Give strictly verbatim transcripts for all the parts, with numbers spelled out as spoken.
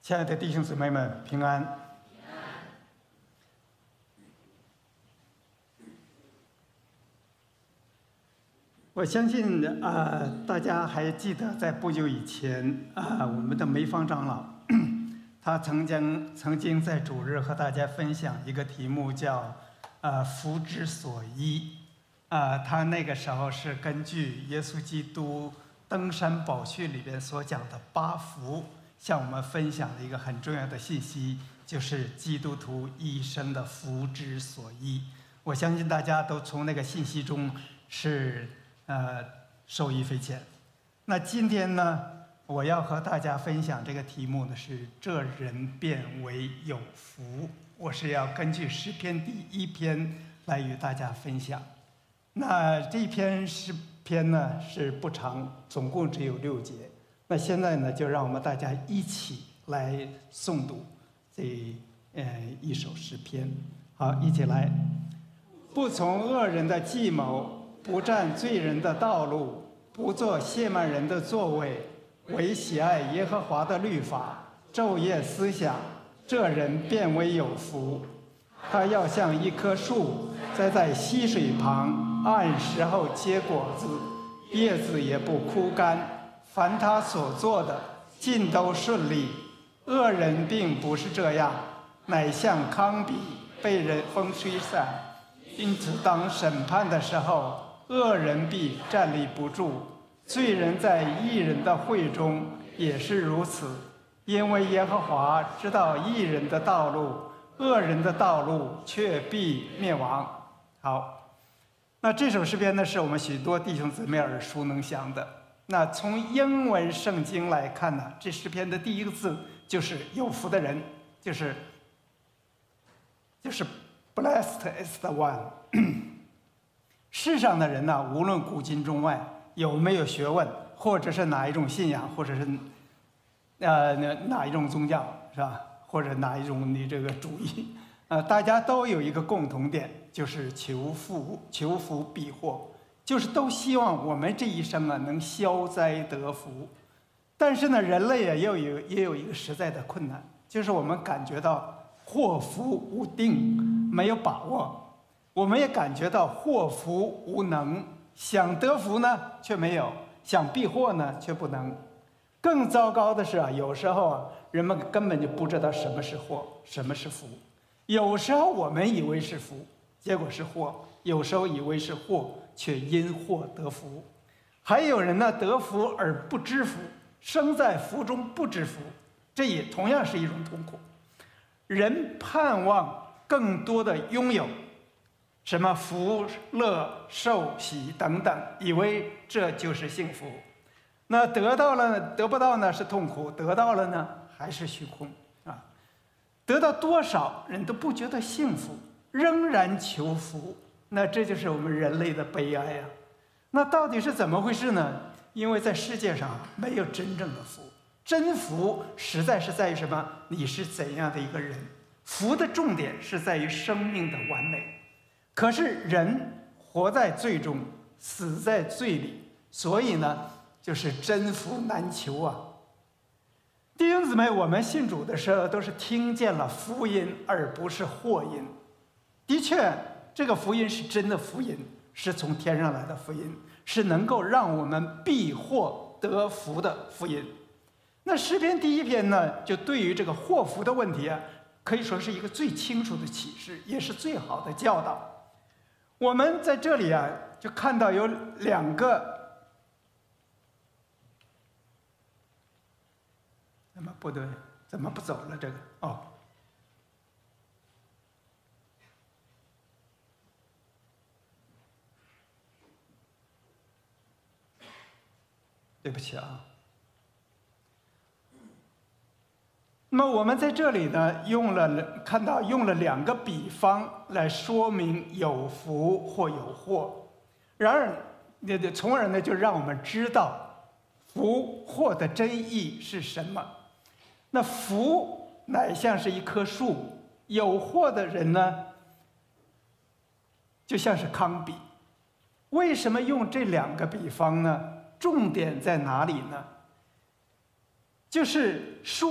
亲爱的弟兄姊妹们，平安。我相信啊、呃，大家还记得，在不久以前啊、呃，我们的梅芳长老，他曾经曾经在主日和大家分享一个题目叫“呃福之所依”。啊、呃，他那个时候是根据耶稣基督登山宝训里边所讲的八福，向我们分享了一个很重要的信息，就是基督徒一生的福之所依。我相信大家都从那个信息中是呃受益匪浅。那今天呢，我要和大家分享这个题目呢是“这人变为有福”。我是要根据诗篇第一篇来与大家分享。那这篇诗篇呢是不长，总共只有六节。那现在呢，就让我们大家一起来诵读这呃一首诗篇。好，一起来。不从恶人的计谋，不占罪人的道路，不做亵慢人的座位，唯喜爱耶和华的律法，昼夜思想，这人变为有福。他要像一棵树栽在溪水旁，按时候结果子，叶子也不枯干，凡他所做的尽都顺利。恶人并不是这样，乃像糠秕被人风吹散。因此当审判的时候，恶人必站立不住，罪人在义人的会中也是如此。因为耶和华知道义人的道路，恶人的道路却必灭亡。好，那这首诗篇呢，是我们许多弟兄姊妹耳熟能详的。那从英文圣经来看呢，这诗篇的第一个字就是有福的人，就是就是 blessed is the one。 世上的人呢，无论古今中外，有没有学问，或者是哪一种信仰，或者是呃哪一种宗教，是吧？或者哪一种你这个主义，呃，大家都有一个共同点，就是求福、求福避祸，就是都希望我们这一生啊能消灾得福。但是呢，人类啊也有也有一个实在的困难，就是我们感觉到祸福无定，没有把握。我们也感觉到祸福无能，想得福呢却没有，想避祸呢却不能。更糟糕的是啊，有时候啊，人们根本就不知道什么是祸，什么是福。有时候我们以为是福，结果是祸；有时候以为是祸，却因祸得福。还有人呢，得福而不知福，生在福中不知福，这也同样是一种痛苦。人盼望更多的拥有，什么福乐寿喜等等，以为这就是幸福。那得到了得不到呢是痛苦，得到了呢还是虚空啊。得到多少人都不觉得幸福，仍然求福，那这就是我们人类的悲哀呀。那到底是怎么回事呢？因为在世界上没有真正的福，真福实在是在于什么？你是怎样的一个人？福的重点是在于生命的完美。可是人活在罪中，死在罪里，所以呢就是真福难求啊。弟兄姊妹，我们信主的时候都是听见了福音，而不是祸音。的确，这个福音是真的福音，是从天上来的福音，是能够让我们避祸得福的福音。那诗篇第一篇呢，就对于这个祸福的问题啊，可以说是一个最清楚的启示，也是最好的教导。我们在这里啊，就看到有两个。怎么不对？怎么不走了？这个哦，对不起啊。那么我们在这里呢，用了看到用了两个比方来说明有福或有祸，然而，从而呢就让我们知道福祸的真意是什么。那福乃像是一棵树，有祸的人呢，就像是糠秕。为什么用这两个比方呢？重点在哪里呢？就是树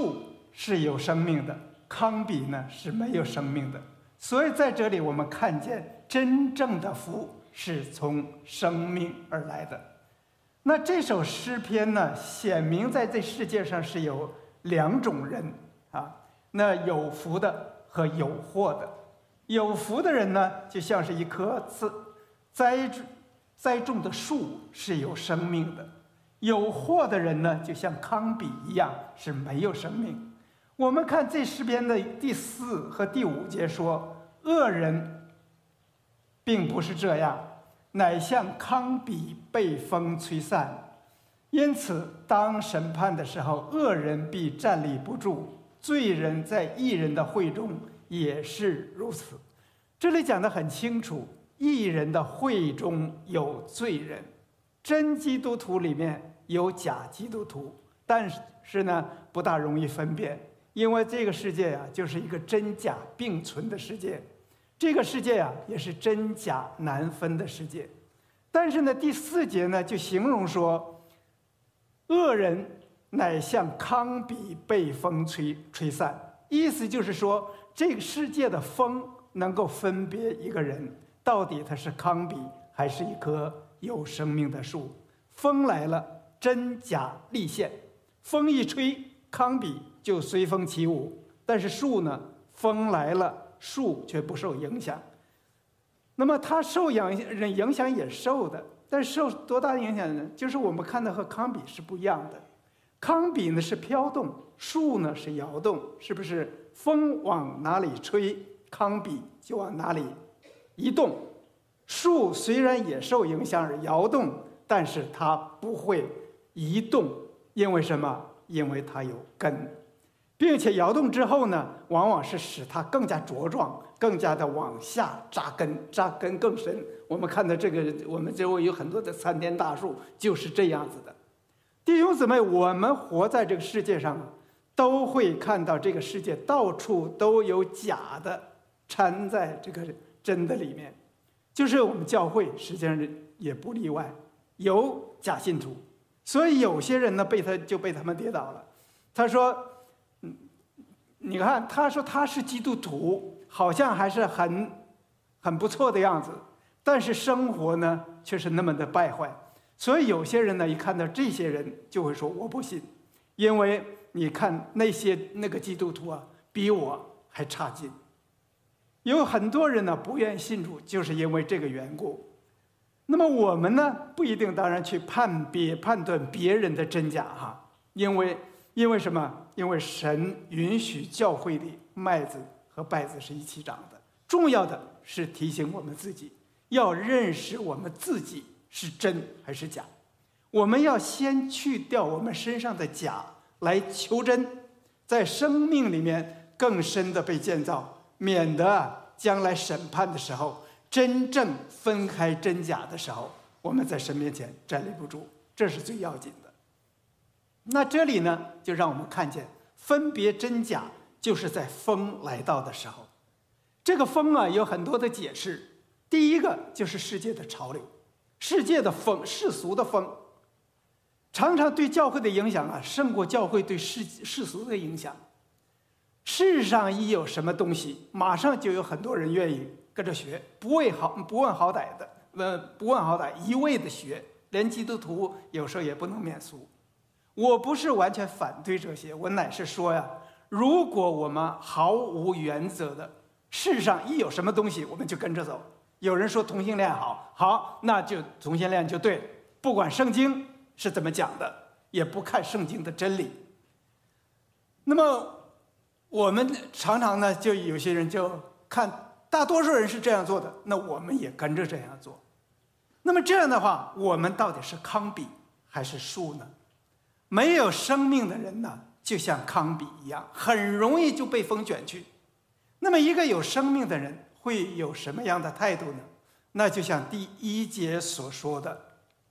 是有生命的，糠比呢是没有生命的。所以在这里我们看见真正的福是从生命而来的。那这首诗篇呢，显明在这世界上是有两种人啊，那有福的和有祸的。有福的人呢，就像是一棵栽栽种的树，是有生命的；有祸的人呢，就像糠比一样，是没有生命。我们看这诗篇的第四和第五节说，恶人并不是这样，乃像糠比被风吹散。因此当审判的时候，恶人必站立不住，罪人在义人的会中也是如此。这里讲得很清楚，义人的会中有罪人，真基督徒里面有假基督徒，但是呢不大容易分辨，因为这个世界啊就是一个真假并存的世界，这个世界啊也是真假难分的世界。但是呢第四节呢就形容说，恶人乃像糠比被风吹吹散，意思就是说这个世界的风能够分别一个人到底他是糠比还是一棵有生命的树。风来了，真假立现，风一吹，糠比就随风起舞，但是树呢，风来了，树却不受影响。那么它受影影响也受的，但是受多大影响呢？就是我们看到和糠比是不一样的。糠比呢是飘动，树呢是摇动，是不是？风往哪里吹，糠比就往哪里移动。树虽然也受影响而摇动，但是它不会移动，因为什么？因为它有根，并且摇动之后呢，往往是使它更加茁壮，更加的往下扎根，扎根更深。我们看到这个，我们周围有很多的参天大树，就是这样子的。弟兄姊妹，我们活在这个世界上，都会看到这个世界到处都有假的掺在这个真的里面，就是我们教会实际上也不例外，有假信徒。所以有些人呢被他就被他们跌倒了。他说嗯，你看他说他是基督徒，好像还是很很不错的样子，但是生活呢却是那么的败坏。所以有些人呢一看到这些人就会说我不信，因为你看那些那个基督徒啊比我还差劲。有很多人呢不愿意信主，就是因为这个缘故。那么我们呢不一定当然去判别判断别人的真假哈，因为因为什么？因为神允许教会里麦子和稗子是一起长的。重要的是提醒我们自己，要认识我们自己是真还是假。我们要先去掉我们身上的假，来求真，在生命里面更深的被建造，免得将来审判的时候，真正分开真假的时候，我们在神面前站立不住，这是最要紧的。那这里呢，就让我们看见分别真假，就是在风来到的时候。这个风啊，有很多的解释。第一个就是世界的潮流，世界的风，世俗的风，常常对教会的影响啊，胜过教会对世世俗的影响。世上一有什么东西，马上就有很多人愿意跟着学，不问好不问好歹的，呃，不问好歹，一味的学，连基督徒有时候也不能免俗。我不是完全反对这些，我乃是说呀，如果我们毫无原则的，世上一有什么东西我们就跟着走。有人说同性恋好，好，那就同性恋就对，不管圣经是怎么讲的，也不看圣经的真理。那么我们常常呢，就有些人就看大多数人是这样做的，那我们也跟着这样做。那么这样的话，我们到底是糠比还是树呢？没有生命的人呢，就像糠比一样，很容易就被风卷去。那么一个有生命的人会有什么样的态度呢？那就像第一节所说的，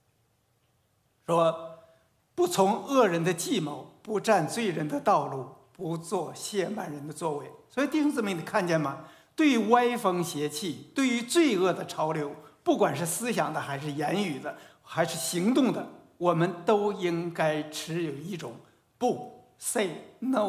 说不从恶人的计谋，不占罪人的道路，不做亵慢人的作为。所以弟兄姊妹，你看见吗？对于歪风邪气，对于罪恶的潮流，不管是思想的还是言语的还是行动的，我们都应该持有一种不 say no 的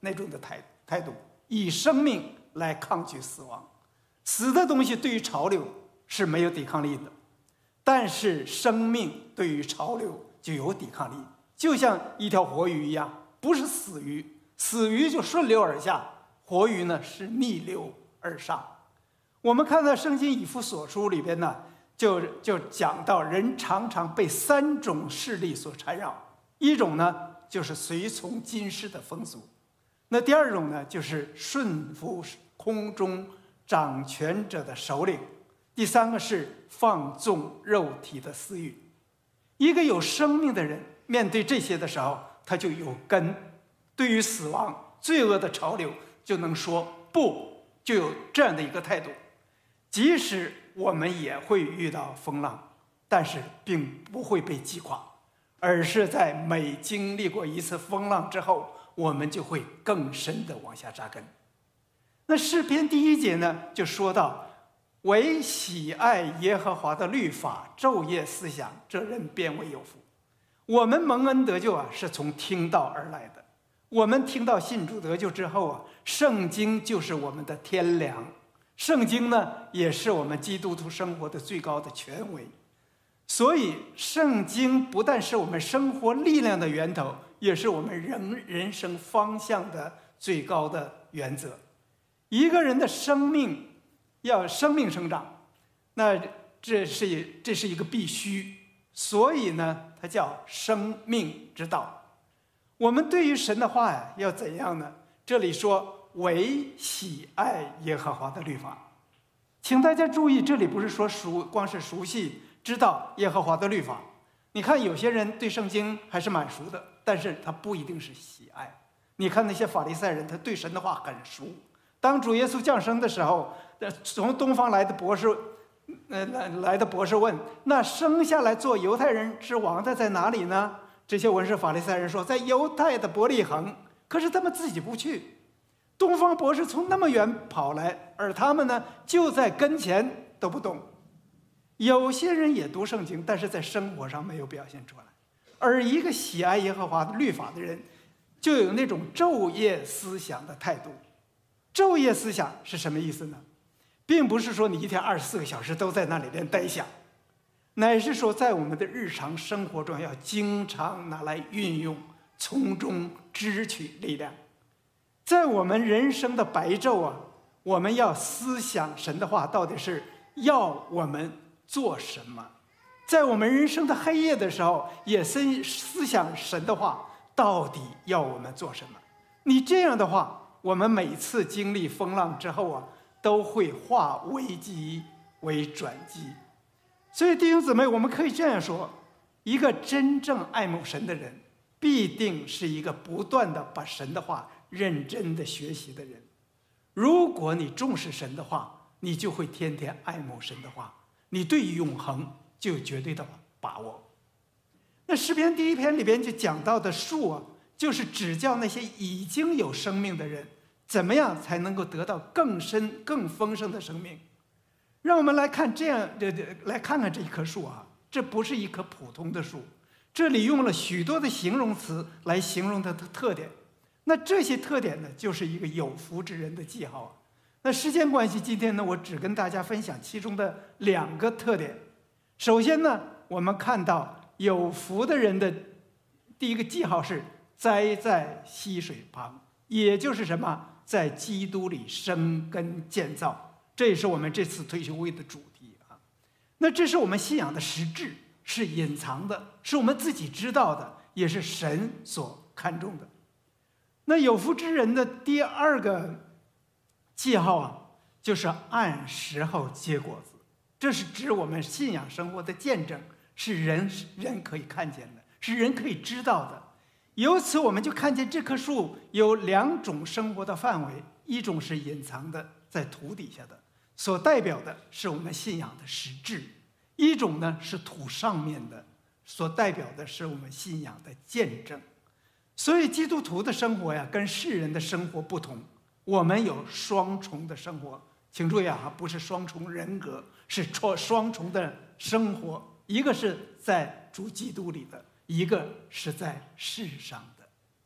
那种的态态度，以生命来抗拒死亡。死的东西对于潮流是没有抵抗力的，但是生命对于潮流就有抵抗力，就像一条活鱼一样，不是死鱼，死鱼就顺流而下，活鱼呢是逆流而上。我们看到圣经以弗所书里边呢，就就讲到人常常被三种势力所缠绕，一种呢就是随从今世的风俗，那第二种呢就是顺服空中掌权者的首领，第三个是放纵肉体的私欲。一个有生命的人面对这些的时候，他就有根，对于死亡罪恶的潮流就能说不，就有这样的一个态度。即使我们也会遇到风浪，但是并不会被击垮，而是在每经历过一次风浪之后，我们就会更深的往下扎根。那诗篇第一节呢，就说到唯喜爱耶和华的律法，昼夜思想，这人便为有福。我们蒙恩得救啊，是从听道而来的。我们听到信主得救之后啊，圣经就是我们的天粮，圣经呢也是我们基督徒生活的最高的权威。所以圣经不但是我们生活力量的源头，也是我们人人生方向的最高的原则。一个人的生命要生命生长，那这是这是一个必须，所以呢它叫生命之道。我们对于神的话呀要怎样呢？这里说唯喜爱耶和华的律法，请大家注意，这里不是说熟光是熟悉知道耶和华的律法。你看有些人对圣经还是蛮熟的，但是他不一定是喜爱。你看那些法利赛人，他对神的话很熟。当主耶稣降生的时候，从东方来的博士，呃，来的博士问：那生下来做犹太人之王的在哪里呢？这些文士法利赛人说，在犹太的伯利恒。可是他们自己不去，东方博士从那么远跑来，而他们呢就在跟前都不动。有些人也读圣经，但是在生活上没有表现出来。而一个喜爱耶和华的律法的人，就有那种昼夜思想的态度。昼夜思想是什么意思呢？并不是说你一天二十四个小时都在那里边呆想，乃是说在我们的日常生活中要经常拿来运用，从中支取力量。在我们人生的白昼啊，我们要思想神的话到底是要我们做什么。在我们人生的黑夜的时候，也思思想神的话到底要我们做什么。你这样的话，我们每次经历风浪之后啊，都会化危机为转机。所以弟兄姊妹，我们可以这样说，一个真正爱慕神的人，必定是一个不断的把神的话认真的学习的人。如果你重视神的话，你就会天天爱慕神的话，你对永恒就有绝对的把握。那诗篇第一篇里边就讲到的树啊，就是指教那些已经有生命的人，怎么样才能够得到更深更丰盛的生命。让我们来看这样来看看这一棵树啊，这不是一棵普通的树，这里用了许多的形容词来形容它的特点。那这些特点呢，就是一个有福之人的记号。那时间关系，今天呢，我只跟大家分享其中的两个特点。首先呢，我们看到有福的人的第一个记号是栽在溪水旁，也就是什么，在基督里生根建造。这也是我们这次退休会的主题啊。那这是我们信仰的实质，是隐藏的，是我们自己知道的，也是神所看重的。那有福之人的第二个记号啊，就是按时候结果子。这是指我们信仰生活的见证，是人人可以看见的，是人可以知道的。由此我们就看见这棵树有两种生活的范围，一种是隐藏的，在土底下的，所代表的是我们信仰的实质；一种呢是土上面的，所代表的是我们信仰的见证。所以基督徒的生活呀，跟世人的生活不同，我们有双重的生活。请注意啊，不是双重人格，是双重的生活，一个是在主基督里的，一个是在世上的。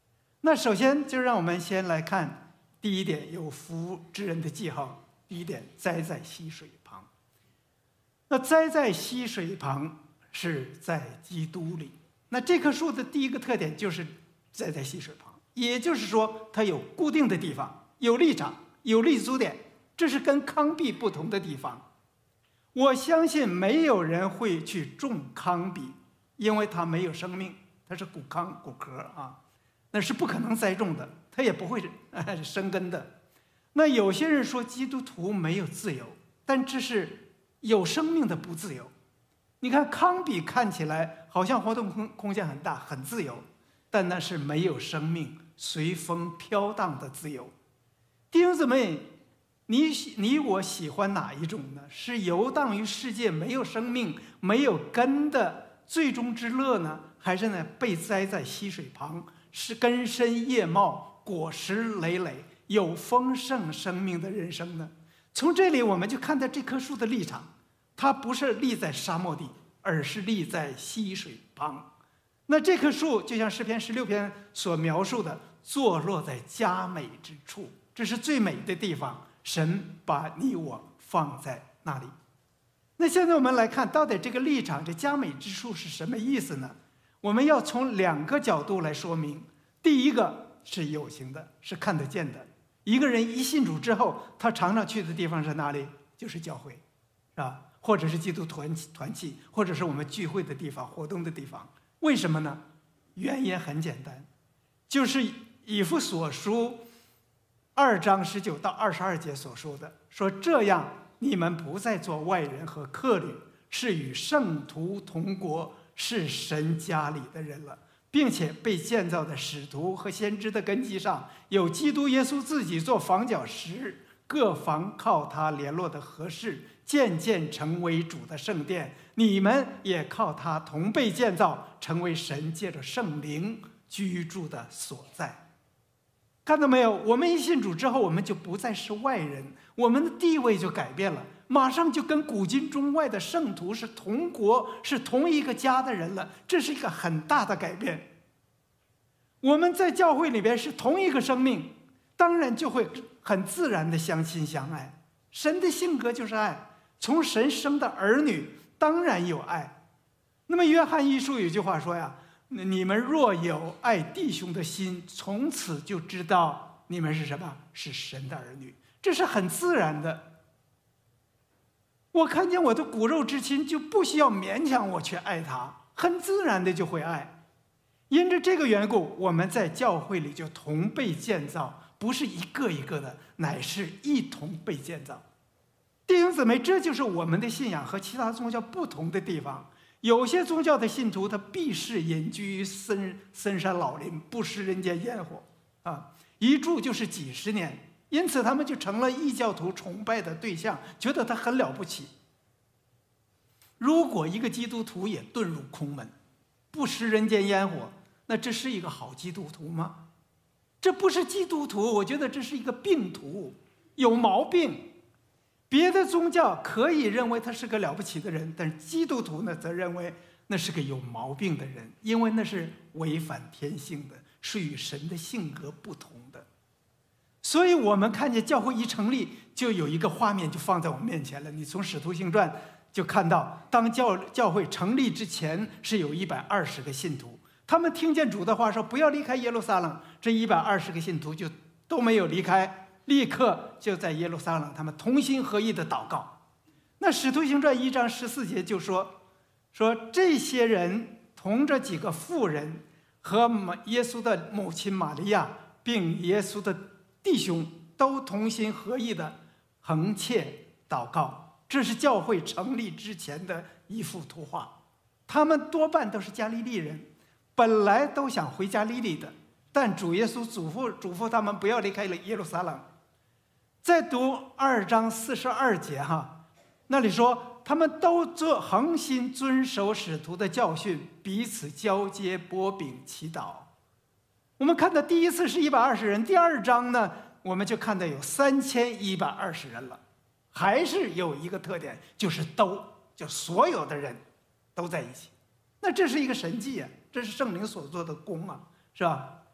那首先就让我们先来看第一点，有福之人的记号。第一点，栽在溪水旁。那栽在溪水旁是在基督里。那这棵树的第一个特点就是栽在溪水旁，也就是说它有固定的地方，有立场，有立足点，这是跟糠秕不同的地方。我相信没有人会去种糠秕，因为它没有生命，它是骨糠骨壳啊，那是不可能栽种的，它也不会生根的。那有些人说基督徒没有自由，但这是有生命的不自由。你看糠秕看起来好像活动空空间很大，很自由，但那是没有生命，随风飘荡的自由。弟兄姊妹，你你我喜欢哪一种呢？是游荡于世界，没有生命，没有根的最终之乐呢，还是呢被栽在溪水旁，是根深叶茂，果实累累，有丰盛生命的人生呢？从这里我们就看到这棵树的立场，它不是立在沙漠地，而是立在溪水旁。那这棵树就像诗篇十六篇所描述的，坐落在佳美之处，这是最美的地方，神把你我放在那里。那现在我们来看，到底这个立场，这佳美之处是什么意思呢？我们要从两个角度来说明。第一个是有形的，是看得见的。一个人一信主之后，他常常去的地方是哪里？就是教会，是吧？或者是基督团团契，或者是我们聚会的地方、活动的地方。为什么呢？原因很简单，就是以弗所书二章十九到二十二节所说的，说这样你们不再做外人和客旅，是与圣徒同国，是神家里的人了，并且被建造的使徒和先知的根基上，有基督耶稣自己做房角石，各房靠他联络的合适，渐渐成为主的圣殿。你们也靠他同被建造，成为神借着圣灵居住的所在。看到没有？我们一信主之后，我们就不再是外人，我们的地位就改变了，马上就跟古今中外的圣徒是同国，是同一个家的人了。这是一个很大的改变。我们在教会里边是同一个生命，当然就会很自然的相亲相爱。神的性格就是爱，从神生的儿女当然有爱。那么约翰一书有句话说呀，你们若有爱弟兄的心，从此就知道你们是什么？是神的儿女。这是很自然的。我看见我的骨肉之亲，就不需要勉强我去爱他，很自然的就会爱。因着这个缘故，我们在教会里就同被建造，不是一个一个的，乃是一同被建造。弟兄姊妹，这就是我们的信仰和其他宗教不同的地方。有些宗教的信徒，他避世隐居于深深山老林，不食人间烟火啊，一住就是几十年，因此他们就成了异教徒崇拜的对象，觉得他很了不起。如果一个基督徒也遁入空门，不食人间烟火，那这是一个好基督徒吗？这不是基督徒，我觉得这是一个病徒，有毛病。别的宗教可以认为他是个了不起的人，但是基督徒呢，则认为那是个有毛病的人，因为那是违反天性的，是与神的性格不同的。所以我们看见教会一成立，就有一个画面就放在我们面前了。你从使徒行传就看到，当教教会成立之前，是有一百二十个信徒，他们听见主的话说不要离开耶路撒冷，这一百二十个信徒就都没有离开，立刻就在耶路撒冷，他们同心合意的祷告。那使徒行传一章十四节就说说这些人同着几个妇人和耶稣的母亲玛利亚，并耶稣的弟兄，都同心合意的横切祷告。这是教会成立之前的一幅图画。他们多半都是加利利人，本来都想回加利利的，但主耶稣嘱咐嘱咐他们不要离开了耶路撒冷。再读二章四十二节哈，那里说他们都做恒心遵守使徒的教训，彼此交接擘饼祈祷。我们看到第一次是一百二十人，第二章呢，我们就看到有三千一百二十人了。还是有一个特点，就是都就所有的人都在一起。那这是一个神迹啊，这是圣灵所做的功啊，是吧？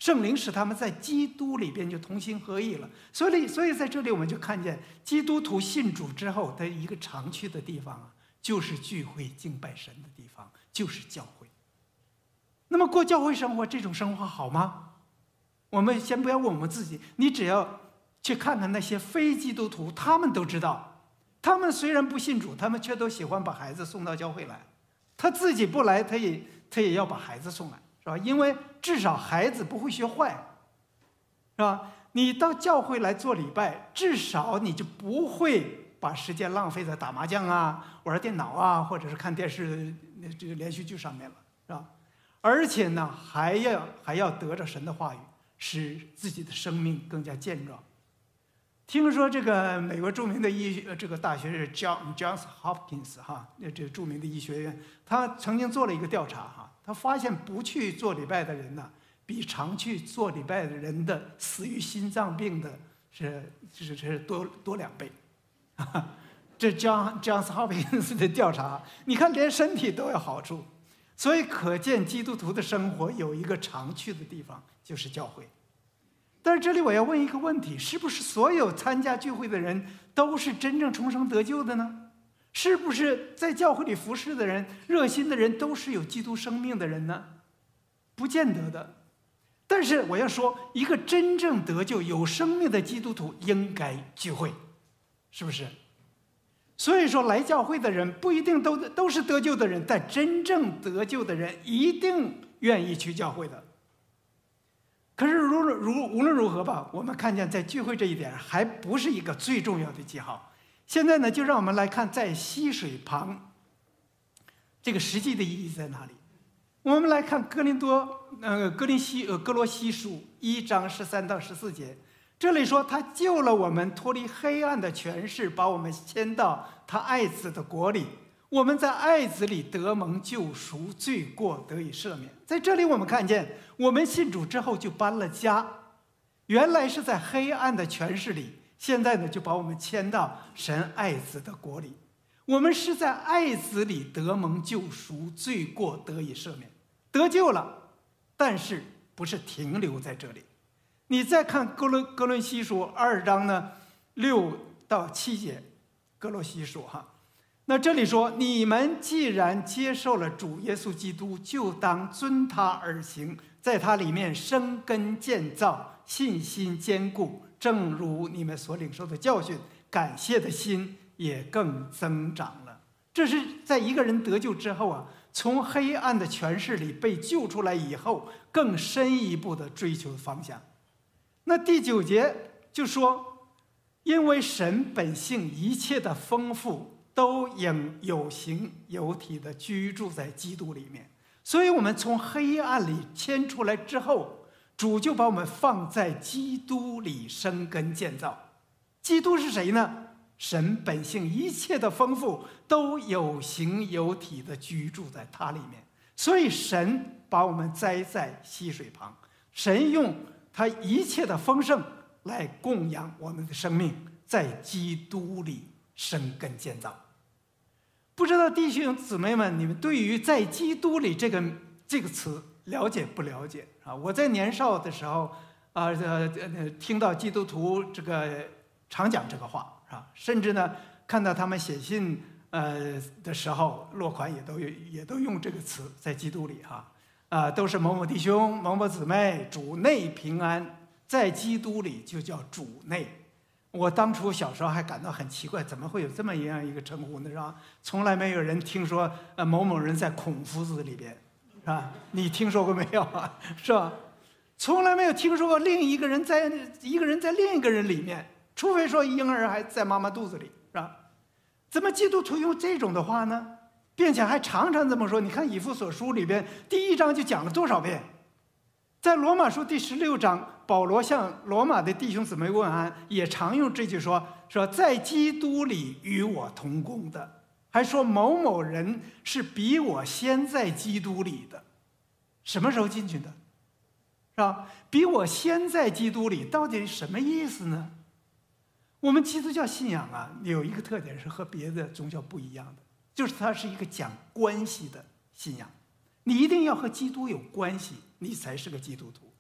圣灵使他们在基督里边就同心合意了。所以，所以在这里我们就看见基督徒信主之后的一个常去的地方啊，就是聚会敬拜神的地方，就是教会。那么过教会生活，这种生活好吗？我们先不要问我们自己，你只要去看看那些非基督徒，他们都知道，他们虽然不信主，他们却都喜欢把孩子送到教会来。他自己不来，他也他也要把孩子送来，是吧？因为至少孩子不会学坏，是吧？你到教会来做礼拜，至少你就不会把时间浪费在打麻将啊、玩电脑啊，或者是看电视这个连续剧上面了，是吧？而且呢，还要还要得着神的话语，使自己的生命更加健壮。听说这个美国著名的医这个大学是 John Johns Hopkins 哈，这个著名的医学院，他曾经做了一个调查哈，他发现不去做礼拜的人呢，比常去做礼拜的人的死于心脏病的是是是多多两倍。这 John Johns Hopkins 的调查，你看连身体都有好处，所以可见基督徒的生活有一个常去的地方，就是教会。但是这里我要问一个问题，是不是所有参加聚会的人都是真正重生得救的呢？是不是在教会里服侍的人、热心的人都是有基督生命的人呢？不见得的。但是我要说，一个真正得救、有生命的基督徒应该聚会，是不是？所以说，来教会的人不一定都都是得救的人，但真正得救的人一定愿意去教会的。可是如如无论如何吧，我们看见在聚会这一点还不是一个最重要的记号。现在呢，就让我们来看在溪水旁这个实际的意义在哪里。我们来看哥林多呃哥林西呃哥罗西书一章十三到十四节，这里说他救了我们脱离黑暗的权势，把我们迁到他爱子的国里。我们在爱子里得蒙救赎，罪过得以赦免。在这里我们看见，我们信主之后就搬了家，原来是在黑暗的权势里，现在呢就把我们迁到神爱子的国里。我们是在爱子里得蒙救赎，罪过得以赦免，得救了，但是不是停留在这里。你再看哥伦哥伦西书二章呢六到七节，哥罗西书哈。那这里说，你们既然接受了主耶稣基督，就当遵他而行，在他里面生根建造，信心坚固，正如你们所领受的教训，感谢的心也更增长了。这是在一个人得救之后啊，从黑暗的权势里被救出来以后，更深一步的追求方向。那第九节就说，因为神本性一切的丰富都应有形有体的居住在基督里面，所以我们从黑暗里迁出来之后，主就把我们放在基督里生根建造。基督是谁呢？神本性一切的丰富都有形有体的居住在他里面，所以神把我们栽在溪水旁，神用他一切的丰盛来供养我们的生命，在基督里生根建造。不知道弟兄姊妹们，你们对于在基督里这个这个词了解不了解啊？我在年少的时候啊，呃呃，听到基督徒这个常讲这个话啊，甚至呢看到他们写信呃的时候，落款也都也都用这个词，在基督里哈啊，都是某某弟兄、某某姊妹，主内平安，在基督里就叫主内。我当初小时候还感到很奇怪，怎么会有这么一样一个称呼呢？是吧？从来没有人听说呃某某人在孔夫子里边，是吧？你听说过没有啊？是吧？从来没有听说过另一个人在一个人在另一个人里面，除非说婴儿还在妈妈肚子里，是吧？怎么基督徒用这种的话呢？并且还常常这么说。你看以弗所书里边第一章就讲了多少遍，在罗马书第十六章。保罗向罗马的弟兄姊妹问安，也常用这句说说在基督里与我同工的，还说某某人是比我先在基督里的。什么时候进去的？是吧？比我先在基督里，到底什么意思呢？我们基督教信仰啊，有一个特点是和别的宗教不一样的，就是它是一个讲关系的信仰。你一定要和基督有关系，你才是个基督徒。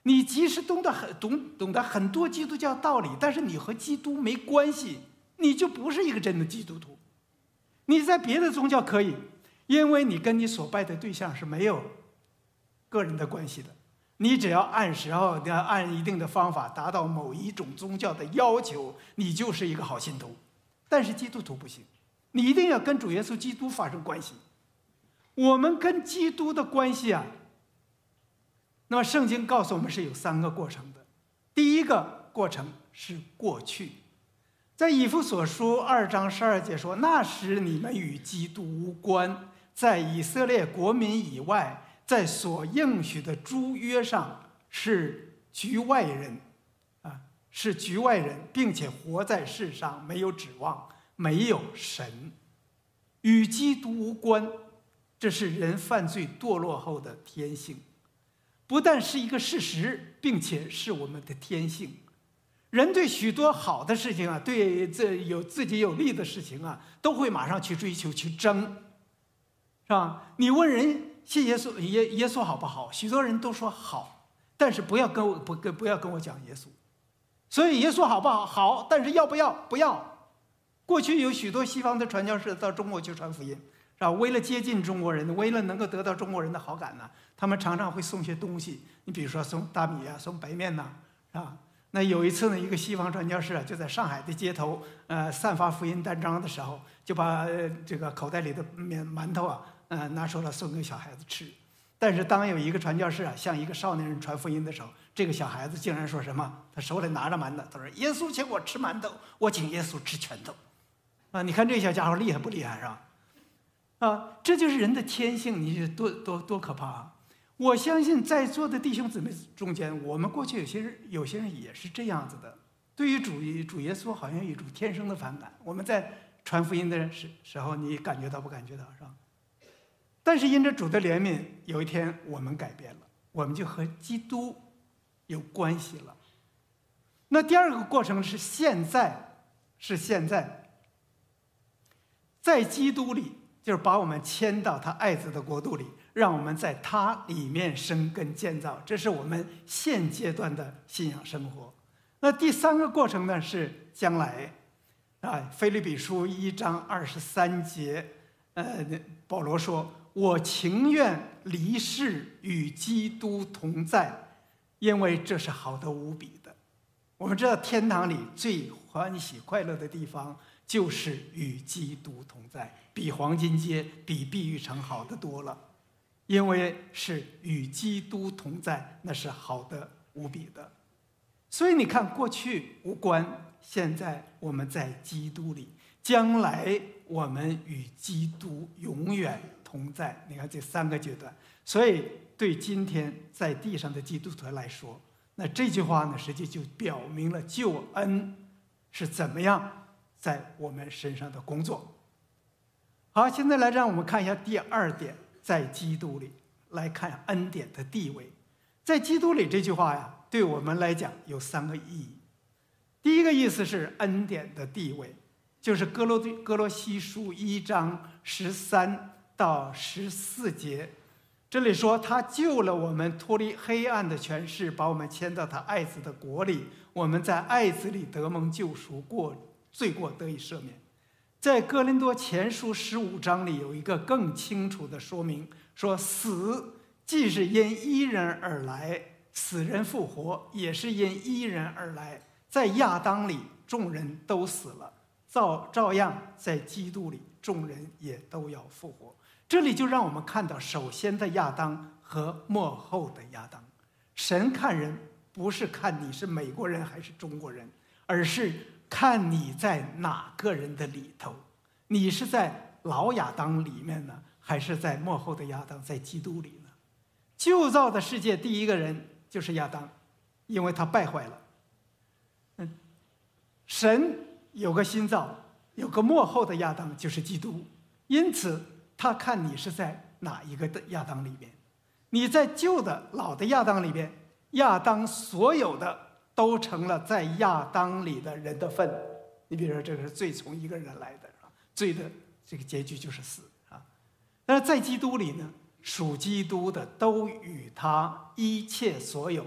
你即使懂得很懂懂得很多基督教道理，但是你和基督没关系，你就不是一个真的基督徒。你在别的宗教可以，因为你跟你所拜的对象是没有个人的关系的。你只要按时候按一定的方法达到某一种宗教的要求，你就是一个好信徒。但是基督徒不行，你一定要跟主耶稣基督发生关系。我们跟基督的关系啊，那么圣经告诉我们是有三个过程的。第一个过程是过去，在以弗所书二章十二节说，那时你们与基督无关，在以色列国民以外，在所应许的诸约上是局外人啊，是局外人，并且活在世上没有指望，没有神，与基督无关。这是人犯罪堕落后的天性，不但是一个事实，并且是我们的天性。人对许多好的事情啊，对这有自己有利的事情啊，都会马上去追求去争，是吧？你问人信耶稣耶耶稣好不好？许多人都说好，但是不要跟我不跟不要跟我讲耶稣。所以耶稣好不好？好，但是要不要？不要。过去有许多西方的传教士到中国去传福音。啊，为了接近中国人，为了能够得到中国人的好感呢，他们常常会送些东西。你比如说送大米啊，送白面呐，啊。那有一次呢，一个西方传教士啊，就在上海的街头，呃，散发福音单张的时候，就把、呃、这个口袋里的面馒头啊，呃，拿出来送给小孩子吃。但是当有一个传教士啊，向一个少年人传福音的时候，这个小孩子竟然说什么？他手里拿着馒头，他说：“耶稣请我吃馒头，我请耶稣吃拳头。”啊，你看这小家伙厉害不厉害，是吧？啊，这就是人的天性，你多多多可怕啊！我相信在座的弟兄姊妹中间，我们过去有些人有些人也是这样子的，对于主主耶稣好像有一种天生的反感。我们在传福音的时时候，你感觉到不感觉到，是吧？但是因着主的怜悯，有一天我们改变了，我们就和基督有关系了。那第二个过程是现在，是现在，在基督里。就是把我们迁到他爱子的国度里，让我们在他里面生根建造，这是我们现阶段的信仰生活。那第三个过程呢是将来，啊，腓立比书一章二十三节，呃，保罗说：“我情愿离世与基督同在，因为这是好得无比的。”我们知道天堂里最欢喜快乐的地方就是与基督同在，比黄金街、比碧玉城好得多了，因为是与基督同在，那是好的无比的。所以你看，过去无关，现在我们在基督里，将来我们与基督永远同在。你看这三个阶段，所以对今天在地上的基督徒来说，那这句话呢，实际就表明了救恩是怎么样在我们身上的工作。好，现在来让我们看一下第二点，在基督里来看恩典的地位。在基督里这句话呀，对我们来讲有三个意义。第一个意思是恩典的地位，就是哥罗哥罗西书一章十三到十四节，这里说他救了我们脱离黑暗的权势，把我们迁到他爱子的国里，我们在爱子里得蒙救赎，过罪过得以赦免。在哥林多前书十五章里有一个更清楚的说明，说死既是因一人而来，死人复活也是因一人而来。在亚当里众人都死了，照照样在基督里众人也都要复活。这里就让我们看到首先的亚当和末后的亚当。神看人不是看你是美国人还是中国人，而是看你在哪个人的里头，你是在老亚当里面呢，还是在末后的亚当，在基督里呢？旧造的世界第一个人就是亚当，因为他败坏了。嗯，神有个新造，有个末后的亚当，就是基督。因此他看你是在哪一个的亚当里边。你在旧的老的亚当里边，亚当所有的都成了在亚当里的人的份。你比如说，这个是罪从一个人来的，罪的这个结局就是死啊。但是在基督里呢，属基督的都与他一切所有的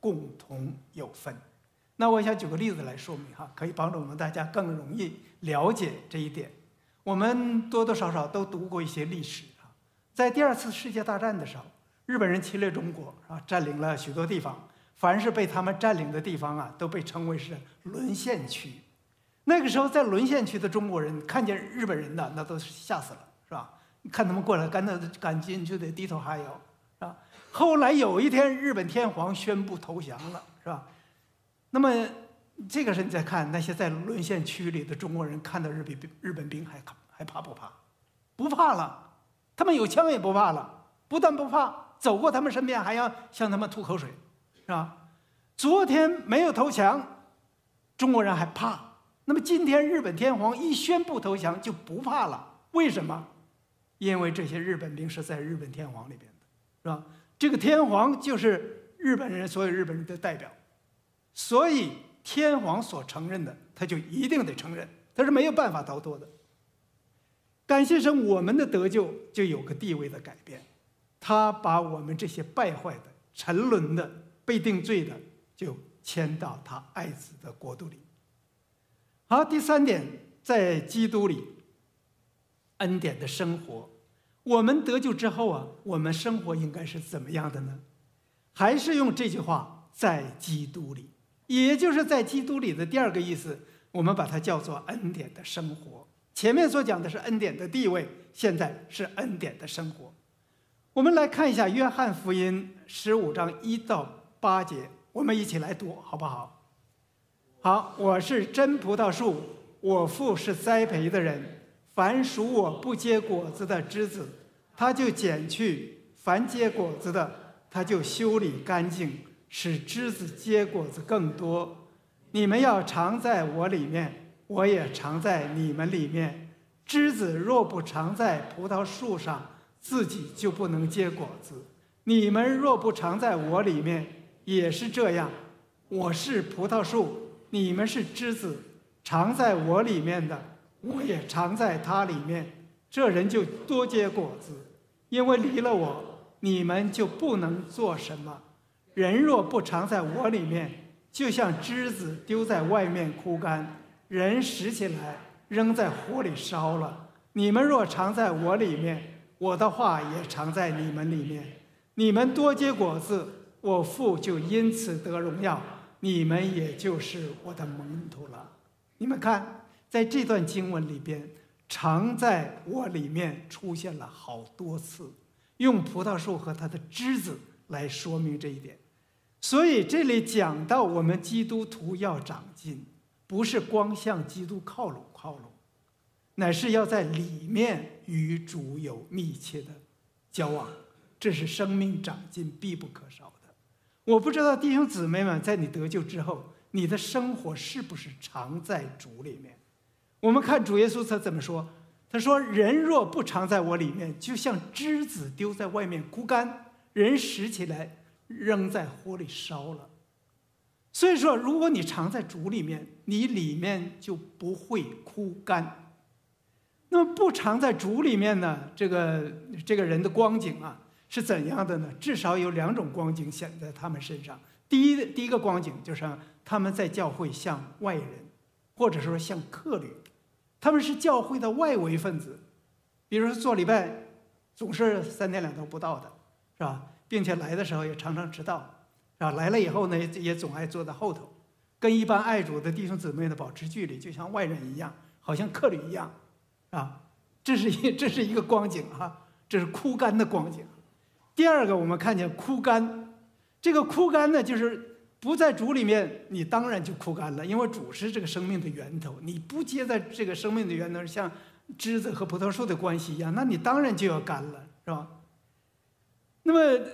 共同有分。那我想举个例子来说明哈，可以帮助我们大家更容易了解这一点。我们多多少少都读过一些历史啊，在第二次世界大战的时候，日本人侵略中国啊，占领了许多地方，凡是被他们占领的地方啊，都被称为是沦陷区。那个时候，在沦陷区的中国人看见日本人呢，那都是吓死了，是吧？看他们过来，赶紧赶紧就得低头哈腰，是吧？后来有一天，日本天皇宣布投降了，是吧？那么这个时候你再看那些在沦陷区里的中国人，看到日本日本兵还还怕不怕？不怕了，他们有枪也不怕了，不但不怕，走过他们身边还要向他们吐口水，是吧？昨天没有投降，中国人还怕。那么今天日本天皇一宣布投降就不怕了，为什么？因为这些日本兵是在日本天皇里边的，是吧？这个天皇就是日本人，所有日本人的代表，所以天皇所承认的，他就一定得承认，他是没有办法逃脱的。感谢神，我们的得救就有个地位的改变，他把我们这些败坏的、沉沦的、被定罪的，就迁到他爱子的国度里。好，第三点，在基督里恩典的生活，我们得救之后啊，我们生活应该是怎么样的呢？还是用这句话，在基督里，也就是在基督里的第二个意思，我们把它叫做恩典的生活。前面所讲的是恩典的地位，现在是恩典的生活。我们来看一下约翰福音十五章一到八节，我们一起来读好不好？好，我是真葡萄树，我父是栽培的人。凡属我不结果子的枝子，他就剪去；凡结果子的，他就修理干净，使枝子结果子更多。你们要常在我里面，我也常在你们里面。枝子若不常在葡萄树上，自己就不能结果子。你们若不常在我里面，也是这样。我是葡萄树，你们是枝子，常在我里面的，我也常在他里面，这人就多结果子。因为离了我，你们就不能做什么。人若不常在我里面，就像枝子丢在外面枯干，人拾起来扔在火里烧了。你们若常在我里面，我的话也常在你们里面。你们多结果子，我父就因此得荣耀，你们也就是我的门徒了。你们看，在这段经文里边，常在我里面出现了好多次，用葡萄树和它的枝子来说明这一点。所以这里讲到我们基督徒要长进，不是光向基督靠拢靠拢，乃是要在里面与主有密切的交往，这是生命长进必不可少的。我不知道弟兄姊妹们，在你得救之后，你的生活是不是常在主里面？我们看主耶稣他怎么说，他说人若不常在我里面，就像枝子丢在外面枯干，人拾起来扔在火里烧了。所以说，如果你常在主里面，你里面就不会枯干。那么不常在主里面呢，这个这个人的光景啊是怎样的呢？至少有两种光景显在他们身上。第一第一个光景就是他们在教会像外人，或者说像客旅，他们是教会的外围分子。比如说做礼拜总是三天两头不到的，是吧？并且来的时候也常常迟到，啊，来了以后呢，也总爱坐在后头，跟一般爱主的弟兄姊妹呢保持距离，就像外人一样，好像客旅一样，啊，这是一这是一个光景啊，这是枯干的光景。第二个，我们看见枯干，这个枯干呢，就是不在主里面，你当然就枯干了，因为主是这个生命的源头，你不接在这个生命的源头，像枝子和葡萄树的关系一样，那你当然就要干了，是吧？那么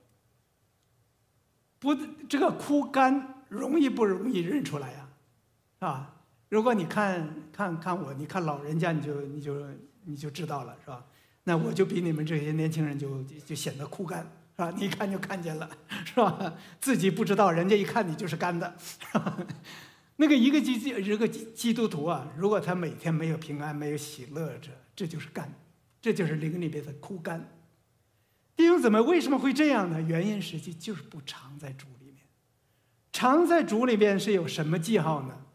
不，这个枯干容易不容易认出来呀？啊，如果你看看看我，你看老人家，你就你就你就知道了，是吧？那我就比你们这些年轻人就就显得枯干，是吧？你一看就看见了，是吧？自己不知道，人家一看你就是干的，是吧？那个一个基一个基督徒啊，如果他每天没有平安，没有喜乐着，这就是干，这就是灵里边的枯干。弟兄姊妹，为什么会这样呢？原因实际就是不常在主里面。 常在主里边是有什么记号呢？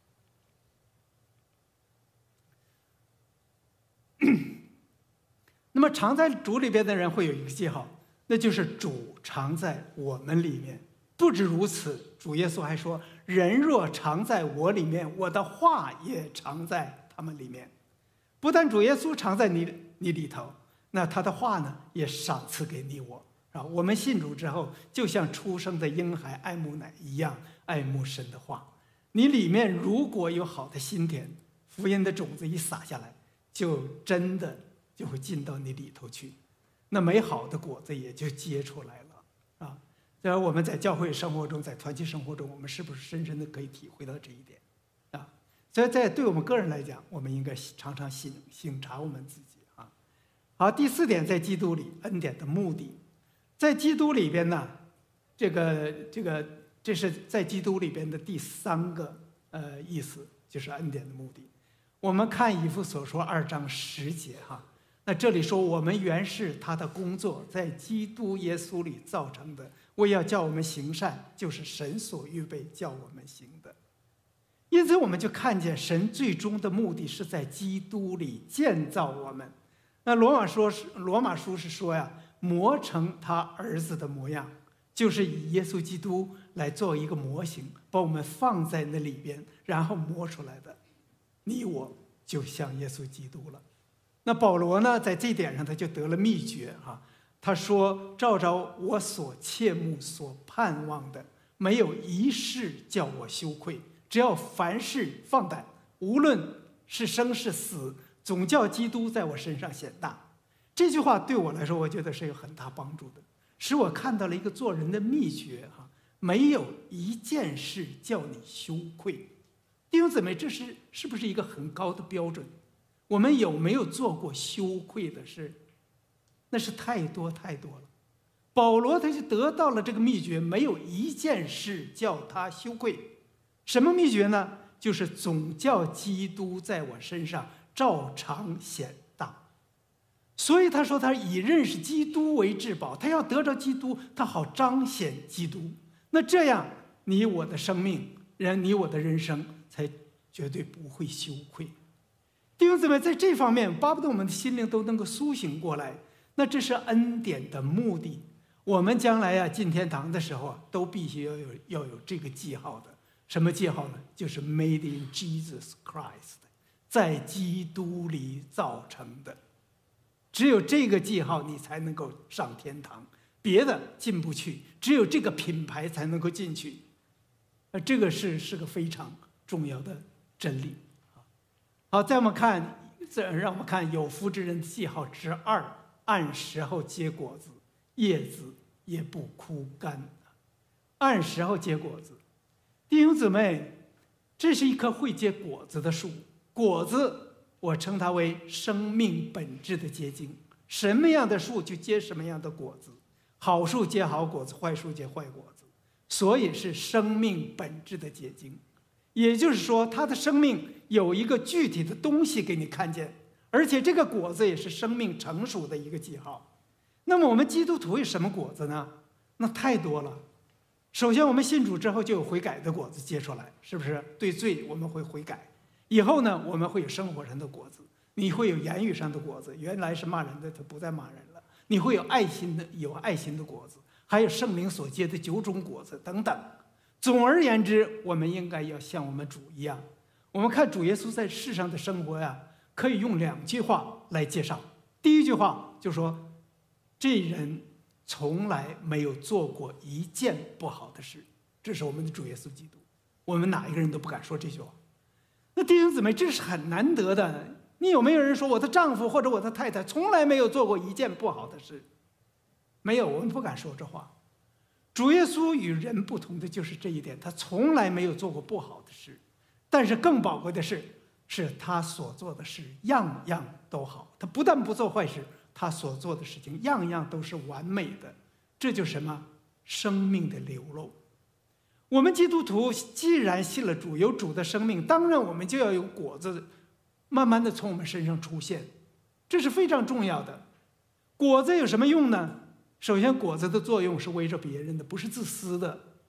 那么常在主里边的人会有一个记号，那就是主常在我们里面。不止如此，主耶稣还说：“人若常在我里面，我的话也常在他们里面。”不但主耶稣常在你你里头，那他的话呢，也赏赐给你我啊。我们信主之后，就像出生的婴孩爱慕奶一样，爱慕神的话。你里面如果有好的心田，福音的种子一撒下来，就真的就会进到你里头去，那美好的果子也就结出来了啊。然而我们在教会生活中，在团契生活中，我们是不是深深的可以体会到这一点啊？所以在对我们个人来讲，我们应该常常省省察我们自己啊。好，第四点，在基督里恩典的目的，在基督里边呢，这个这个这是在基督里边的第三个呃意思，就是恩典的目的。我们看以弗所说二章十节哈，那这里说我们原是他的工作，在基督耶稣里造成的，为要叫我们行善，就是神所预备叫我们行的。因此我们就看见神最终的目的是在基督里建造我们。那罗马说是罗马书是说呀，磨成他儿子的模样，就是以耶稣基督来做一个模型，把我们放在那里边，然后磨出来的。你我就像耶稣基督了。那保罗呢，在这点上他就得了秘诀哈。他说：“照着我所切慕、所盼望的，没有一事叫我羞愧。只要凡事放胆，无论是生是死，总叫基督在我身上显大。”这句话对我来说，我觉得是有很大帮助的，使我看到了一个做人的秘诀哈。没有一件事叫你羞愧。弟兄姊妹，这是是不是一个很高的标准？我们有没有做过羞愧的事？那是太多太多了。保罗他就得到了这个秘诀，没有一件事叫他羞愧。什么秘诀呢？就是总叫基督在我身上照常显大。所以他说他以认识基督为至宝，他要得着基督，他好彰显基督。那这样你我的生命，人你我的人生才绝对不会羞愧。弟兄姊妹，在这方面巴不得我们的心灵都能够苏醒过来。那这是恩典的目的。我们将来呀、啊、进天堂的时候啊，都必须要有要有这个记号的。什么记号呢？就是 Made in Jesus Christ， 在基督里造成的。只有这个记号，你才能够上天堂，别的进不去。只有这个品牌才能够进去。呃，这个是是个非常重要的真理。好，再我们看，再让我们看有福之人的记号之二，按时候结果子，叶子也不枯干。按时候结果子，弟兄姊妹，这是一棵会结果子的树。果子，我称它为生命本质的结晶。什么样的树就结什么样的果子，好树结好果子，坏树结坏果子。所以是生命本质的结晶。也就是说，他的生命有一个具体的东西给你看见，而且这个果子也是生命成熟的一个记号。那么我们基督徒有什么果子呢？那太多了。首先，我们信主之后就有悔改的果子结出来，是不是？对罪我们会悔改，以后呢，我们会有生活上的果子，你会有言语上的果子，原来是骂人的，他不再骂人了。你会有爱心的，有爱心的果子，还有圣灵所结的九种果子等等。总而言之，我们应该要像我们主一样。我们看主耶稣在世上的生活呀，可以用两句话来介绍。第一句话就说，这人从来没有做过一件不好的事。这是我们的主耶稣基督，我们哪一个人都不敢说这句话。那弟兄姊妹，这是很难得的。你有没有人说我的丈夫或者我的太太从来没有做过一件不好的事？没有，我们不敢说这话。主耶稣与人不同的就是这一点，他从来没有做过不好的事。但是更宝贵的是，是他所做的事样样都好。他不但不做坏事，他所做的事情样样都是完美的。这就是什么？生命的流露。我们基督徒既然信了主，有主的生命，当然我们就要有果子慢慢的从我们身上出现，这是非常重要的。果子有什么用呢？首先，果子的作用是围着别人的，不是自私的。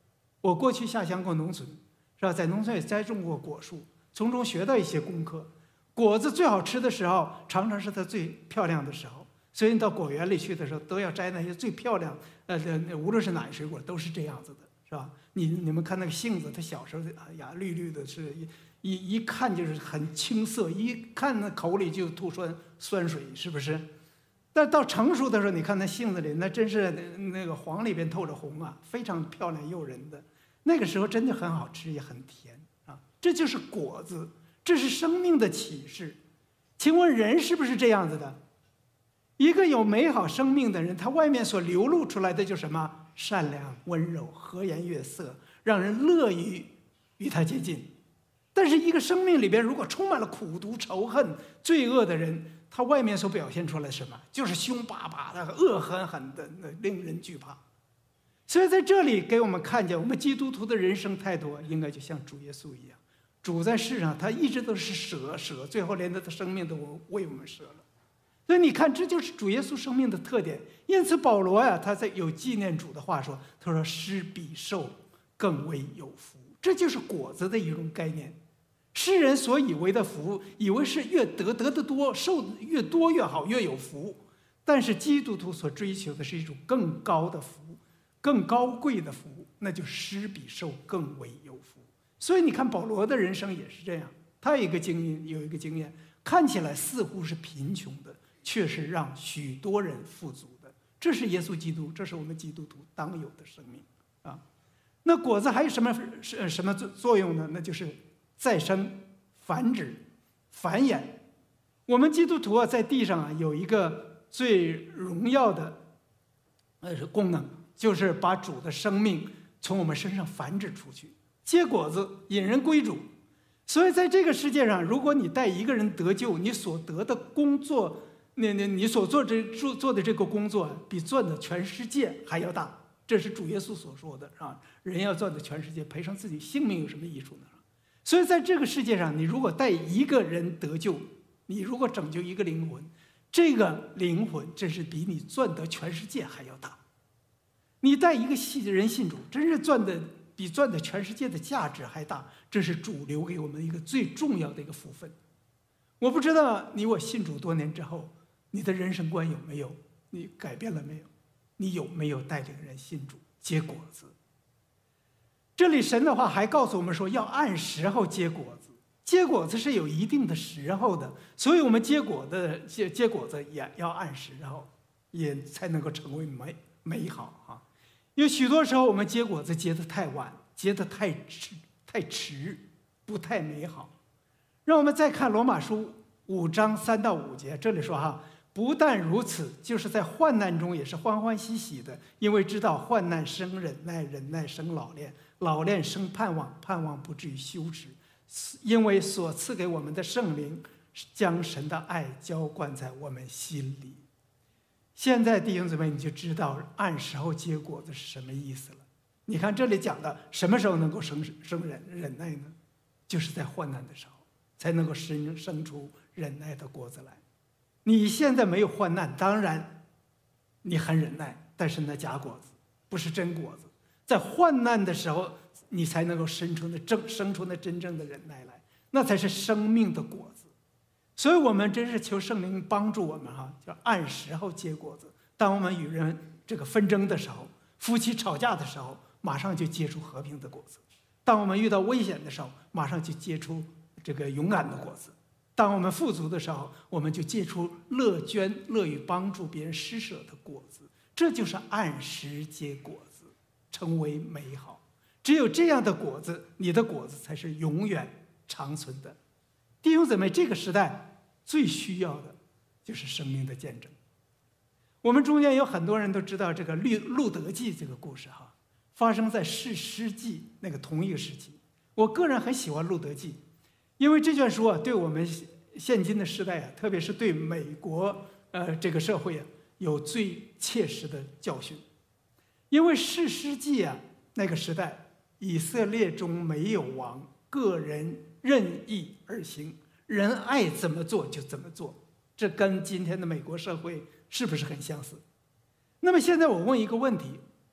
我过去下乡过农村，是吧？在农村也栽种过果树，从中学到一些功课。果子最好吃的时候，常常是它最漂亮的时候。所以你到果园里去的时候，都要摘那些最漂亮，呃，无论是哪一水果都是这样子的，是吧？你你们看那个杏子，它小时候哎呀绿绿的，是一一一看就是很青涩，一看那口里就吐酸酸水，是不是？但到成熟的时候，你看那杏子里，那真是那个黄里边透着红啊，非常漂亮诱人的。那个时候真的很好吃，也很甜啊。这就是果子，这是生命的启示。请问人是不是这样子的？一个有美好生命的人，他外面所流露出来的就是什么？善良、温柔、和颜悦色，让人乐于与他接近。但是一个生命里边如果充满了苦毒、仇恨、罪恶的人，他外面所表现出来什么？就是凶巴巴的、恶狠狠的，令人惧怕。所以在这里给我们看见，我们基督徒的人生态度应该就像主耶稣一样。主在世上，他一直都是舍舍，最后连他的生命都为我们舍了。所以你看，这就是主耶稣生命的特点。因此保罗呀，他在有纪念主的话说，他说施比受更为有福。这就是果子的一种概念。世人所以为的福，以为是越得得的多，受越多越好，越有福。但是基督徒所追求的是一种更高的福，更高贵的福，那就施比受更为有福。所以你看保罗的人生也是这样，他有一个经验，有一个经验，看起来似乎是贫穷的，却是让许多人富足的。这是耶稣基督，这是我们基督徒当有的生命啊。那果子还有什么什么作用呢？那就是再生、繁殖、繁衍。我们基督徒啊，在地上啊有一个最荣耀的呃功能，就是把主的生命从我们身上繁殖出去，结果子，引人归主。所以在这个世界上，如果你带一个人得救，你所得的工作，你你你所做这做做的这个工作，比赚的全世界还要大。这是主耶稣所说的啊！人要赚的全世界，赔上自己性命有什么益处呢？所以在这个世界上，你如果带一个人得救，你如果拯救一个灵魂，这个灵魂真是比你赚得全世界还要大。你带一个人信主，真是赚的比赚的全世界的价值还大。这是主留给我们一个最重要的一个福分。我不知道你我信主多年之后，你的人生观有没有？你改变了没有？你有没有带领人信主结果子？这里神的话还告诉我们说，要按时候结果子。结果子是有一定的时候的，所以我们结果的结结果子也要按时候，也才能够成为美美好啊。有许多时候我们结果子结得太晚，结得太迟，太迟，不太美好。让我们再看罗马书五章三到五节，这里说哈，不但如此，就是在患难中也是欢欢喜喜的，因为知道患难生忍耐，忍耐生老练，老练生盼望，盼望不至于羞耻，因为所赐给我们的圣灵将神的爱浇灌在我们心里。现在弟兄姊妹，你就知道按时候结果子是什么意思了。你看这里讲的什么时候能够生生忍忍耐呢？就是在患难的时候才能够生生出忍耐的果子来。你现在没有患难，当然你很忍耐，但是那假果子不是真果子。在患难的时候，你才能够生出那正生出那真正的忍耐来，那才是生命的果子。所以我们真是求圣灵帮助我们哈、啊，叫按时候结果子。当我们与人这个纷争的时候，夫妻吵架的时候，马上就结出和平的果子；当我们遇到危险的时候，马上就结出这个勇敢的果子；当我们富足的时候，我们就结出乐捐、乐于帮助别人施舍的果子。这就是按时结果子，成为美好。只有这样的果子，你的果子才是永远长存的。弟兄姊妹，这个时代最需要的就是生命的见证。我们中间有很多人都知道这个路德记这个故事哈，发生在士师记那个同一个时期。我个人很喜欢路德记，因为这卷书啊，对我们现今的时代啊，特别是对美国呃这个社会啊，有最切实的教训。因为士师记啊那个时代，以色列中没有王，个人任意而行，人爱怎么做就怎么做，这跟今天的美国社会是不是很相似？那么现在我问一个问题，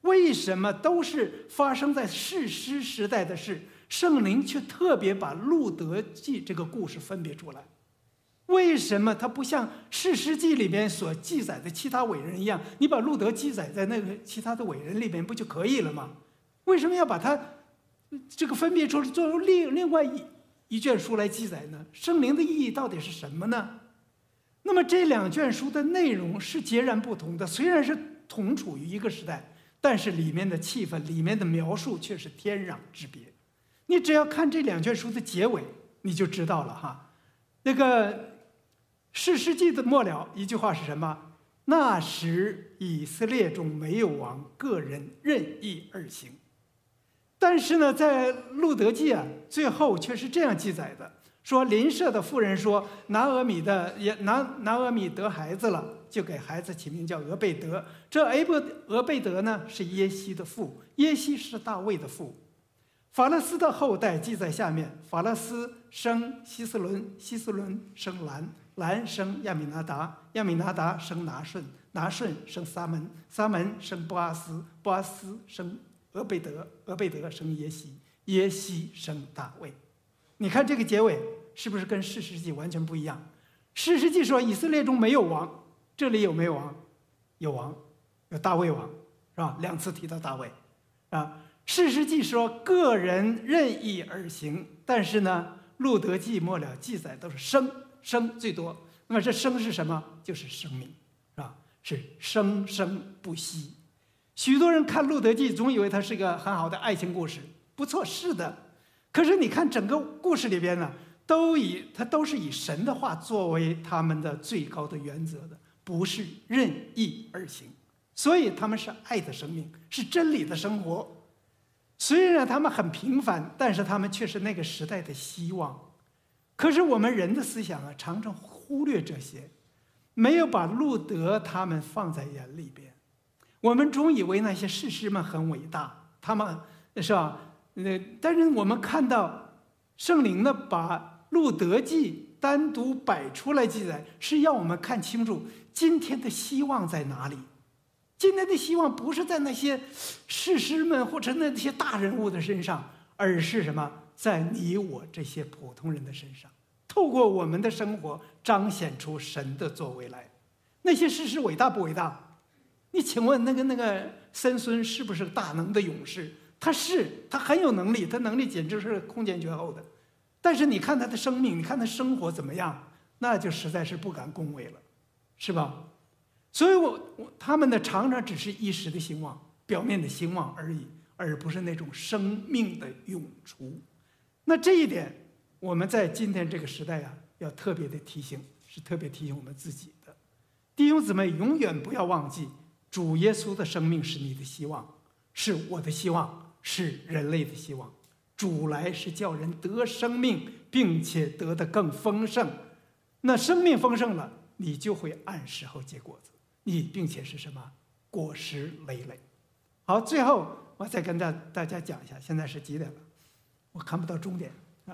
为什么都是发生在士师时代的事，圣灵却特别把路德记这个故事分别出来？为什么他不像士师记里面所记载的其他伟人一样，你把路德记载在那个其他的伟人里面不就可以了吗？为什么要把它这个分别出来，作为另另外一一卷书来记载呢？圣灵的意义到底是什么呢？那么这两卷书的内容是截然不同的，虽然是同处于一个时代，但是里面的气氛、里面的描述却是天壤之别。你只要看这两卷书的结尾，你就知道了哈。那个士师记的末了一句话是什么？那时以色列中没有王，个人任意而行。但是呢，在路德记啊，最后却是这样记载的：说邻舍的妇人说，拿俄米的也拿拿俄米得孩子了，就给孩子起名叫俄贝德。这俄贝俄贝德呢是耶西的父，耶西是大卫的父。法勒斯的后代记在下面：法勒斯生希斯伦，希斯伦生兰，兰生亚米拿达，亚米拿达生拿顺，拿顺生撒门，撒门生波阿斯，波阿斯生俄贝德，俄贝德生耶西，耶西生大卫。你看这个结尾是不是跟士师记完全不一样？士师记说以色列中没有王，这里有没有王？有王，有大卫王，是吧？两次提到大卫啊。士师记说个人任意而行，但是呢，路德记末了记载都是生生最多。那么这生是什么？就是生命，是吧？是生生不息。许多人看路德记总以为它是一个很好的爱情故事，不错，是的。可是你看整个故事里边呢，都以它都是以神的话作为他们的最高的原则的，不是任意而行。所以他们是爱的生命，是真理的生活。虽然他们很平凡，但是他们却是那个时代的希望。可是我们人的思想啊，常常忽略这些，没有把路德他们放在眼里边。我们总以为那些士师们很伟大，他们是吧？呃，但是我们看到圣灵呢，把路德记单独摆出来记载，是要我们看清楚今天的希望在哪里。今天的希望不是在那些士师们或者那些大人物的身上，而是什么？在你我这些普通人的身上，透过我们的生活彰显出神的作为来。那些士师伟大不伟大？你请问那个那个参孙是不是大能的勇士？他是，他很有能力，他能力简直是空前绝后的。但是你看他的生命，你看他生活怎么样，那就实在是不敢恭维了，是吧？所以我我他们呢，常常只是一时的兴旺，表面的兴旺而已，而不是那种生命的涌出。那这一点，我们在今天这个时代啊，要特别的提醒，是特别提醒我们自己的弟兄姊妹，永远不要忘记，主耶稣的生命是你的希望，是我的希望，是人类的希望。主来是叫人得生命，并且得得更丰盛。那生命丰盛了，你就会按时候结果子。你并且是什么？果实累累。好，最后我再跟大大家讲一下，现在是几点了？我看不到终点啊。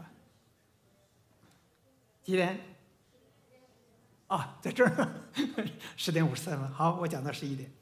几点？啊，在这儿，十点五十三分。好，我讲到十一点。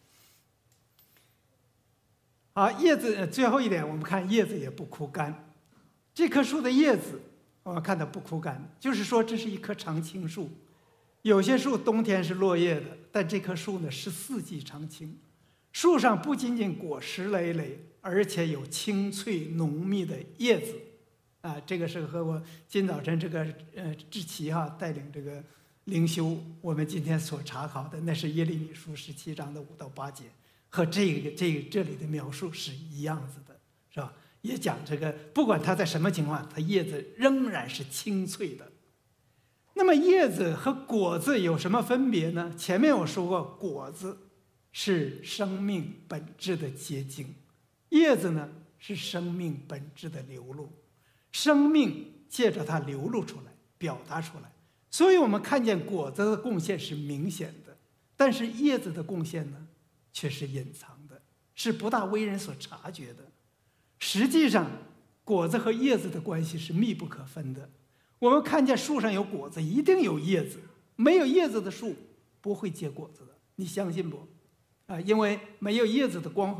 好，叶子最后一点，我们看叶子也不枯干。这棵树的叶子，我们看到不枯干，就是说这是一棵常青树。有些树冬天是落叶的，但这棵树呢是四季常青。树上不仅仅果实累累，而且有清脆浓密的叶子。啊，这个是和我今早晨这个呃志奇哈带领这个灵修，我们今天所查考的那是耶利米书十七章的五到八节，和这个这个这里的描述是一样子的，是吧？也讲这个，不管它在什么情况，它叶子仍然是清脆的。那么叶子和果子有什么分别呢？前面我说过，果子是生命本质的结晶，叶子呢是生命本质的流露，生命借着它流露出来，表达出来。所以我们看见果子的贡献是明显的，但是叶子的贡献呢，却是隐藏的，是不大为人所察觉的。实际上，果子和叶子的关系是密不可分的。我们看见树上有果子，一定有叶子，没有叶子的树不会结果子的，你相信不？啊，因为没有叶子的光和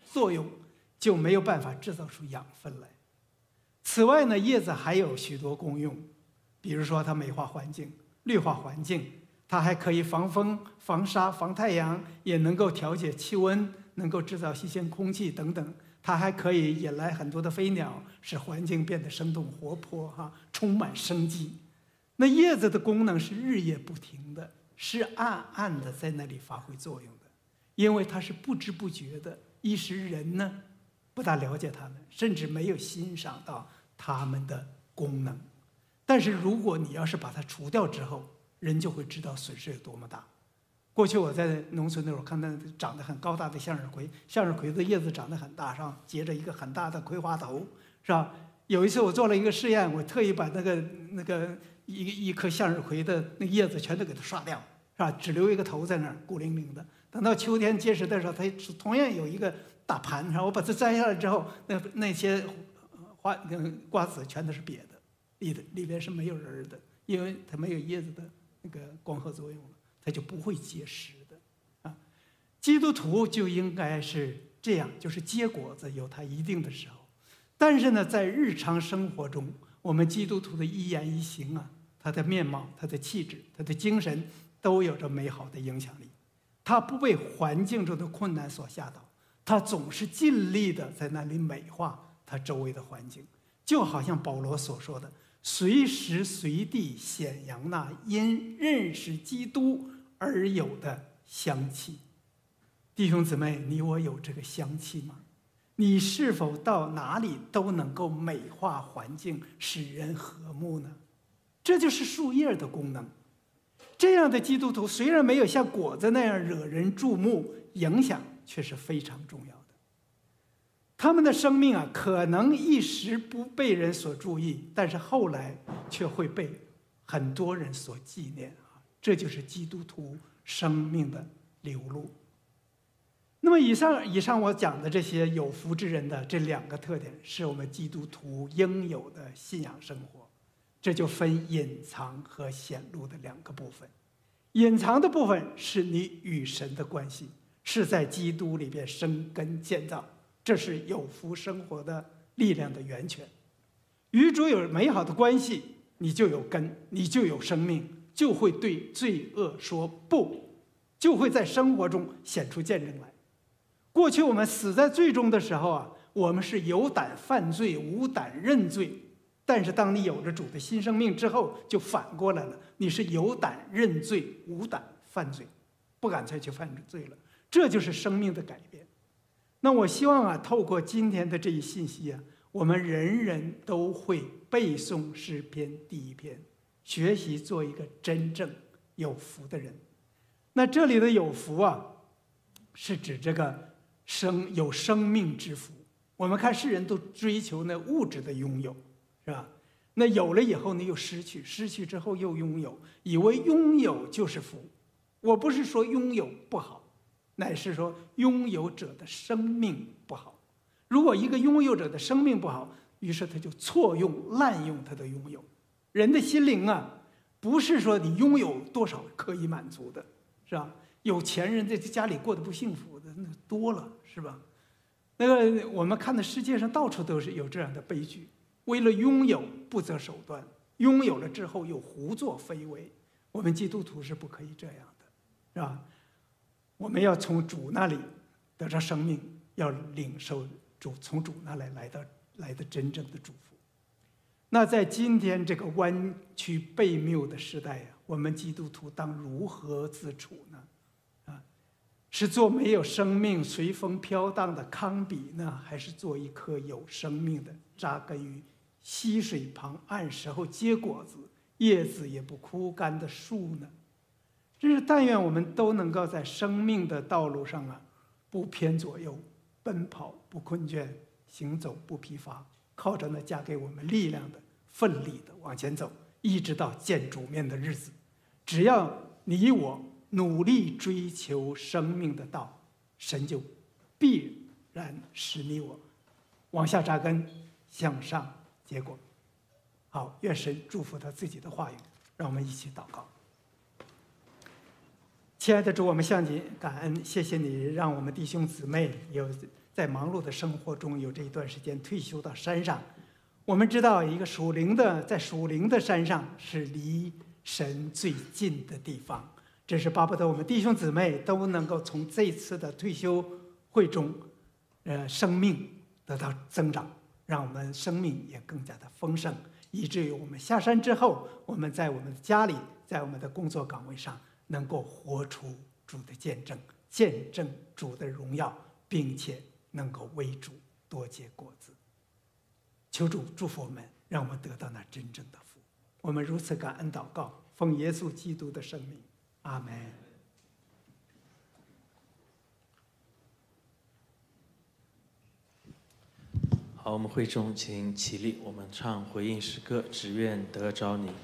作用，就没有办法制造出养分来。此外呢，叶子还有许多功用，比如说它美化环境、绿化环境，它还可以防风、防沙、防太阳，也能够调节气温，能够制造新鲜空气等等。它还可以引来很多的飞鸟，使环境变得生动活泼，哈，充满生机。那叶子的功能是日夜不停的，是暗暗的在那里发挥作用的，因为它是不知不觉的。一时人呢不大了解它们，甚至没有欣赏到它们的功能。但是如果你要是把它除掉之后，人就会知道损失有多么大。过去我在农村的时候，看到长得很高大的向日葵，向日葵的叶子长得很大，上结着一个很大的葵花头，是吧？有一次我做了一个试验，我特意把那个那个一一颗向日葵的那叶子全都给它刷掉，是吧？只留一个头在那儿，孤零零的。等到秋天结实的时候，它同样有一个大盘，然后我把它摘下来之后，那那些花瓜子全都是瘪的，里的里边是没有仁的，因为它没有叶子的那个光合作用了。它就不会结实的，啊，基督徒就应该是这样，就是结果子有它一定的时候，但是呢，在日常生活中，我们基督徒的一言一行啊，他的面貌、他的气质、他的精神，都有着美好的影响力。他不被环境中的困难所吓倒，他总是尽力的在那里美化他周围的环境，就好像保罗所说的，随时随地显扬那因认识基督而有的香气。弟兄姊妹，你我有这个香气吗？你是否到哪里都能够美化环境，使人和睦呢？这就是树叶的功能。这样的基督徒虽然没有像果子那样惹人注目，影响却是非常重要的。他们的生命啊，可能一时不被人所注意，但是后来却会被很多人所纪念啊！这就是基督徒生命的流露。那么以上以上我讲的这些有福之人的这两个特点，是我们基督徒应有的信仰生活。这就分隐藏和显露的两个部分。隐藏的部分是你与神的关系，是在基督里边生根建造。这是有福生活的力量的源泉。与主有美好的关系，你就有根，你就有生命，就会对罪恶说不，就会在生活中显出见证来。过去我们死在罪中的时候啊，我们是有胆犯罪，无胆认罪。但是当你有了主的新生命之后，就反过来了，你是有胆认罪，无胆犯罪，不敢再去犯罪了。这就是生命的改变。那我希望啊，透过今天的这一信息啊，我们人人都会背诵诗篇第一篇，学习做一个真正有福的人。那这里的有福啊，是指这个生有生命之福。我们看世人都追求那物质的拥有，是吧？那有了以后你又失去，失去之后又拥有，以为拥有就是福。我不是说拥有不好，乃是说拥有者的生命不好。如果一个拥有者的生命不好，于是他就错用滥用他的拥有。人的心灵啊，不是说你拥有多少可以满足的，是吧？有钱人在家里过得不幸福的那多了，是吧？那个我们看的世界上到处都是有这样的悲剧，为了拥有不择手段，拥有了之后又胡作非为。我们基督徒是不可以这样的，是吧？我们要从主那里得着生命，要领受主从主那里来的来的真正的祝福。那在今天这个弯曲悖谬的时代呀、啊，我们基督徒当如何自处呢？啊，是做没有生命、随风飘荡的糠秕呢，还是做一棵有生命的、扎根于溪水旁、按时候结果子、叶子也不枯干的树呢？真是但愿我们都能够在生命的道路上啊，不偏左右，奔跑不困倦，行走不疲乏，靠着那加给我们力量的，奋力的往前走，一直到见主面的日子。只要你我努力追求生命的道，神就必然使你我往下扎根，向上结果。好，愿神祝福他自己的话语，让我们一起祷告。亲爱的主，我们向你感恩，谢谢你让我们弟兄姊妹有在忙碌的生活中有这一段时间退休到山上。我们知道，一个属灵的，在属灵的山上是离神最近的地方。这是巴不得我们弟兄姊妹都能够从这次的退休会中，呃，生命得到增长，让我们生命也更加的丰盛，以至于我们下山之后，我们在我们的家里，在我们的工作岗位上，能够活出主的见证，见证主的荣耀，并且能够为主多结果子。求主祝福我们，让我们得到那真正的福。我们如此感恩祷告，奉耶稣基督的圣名，阿们。 好，我们会众请起立，我们唱回应诗歌，只愿得着你。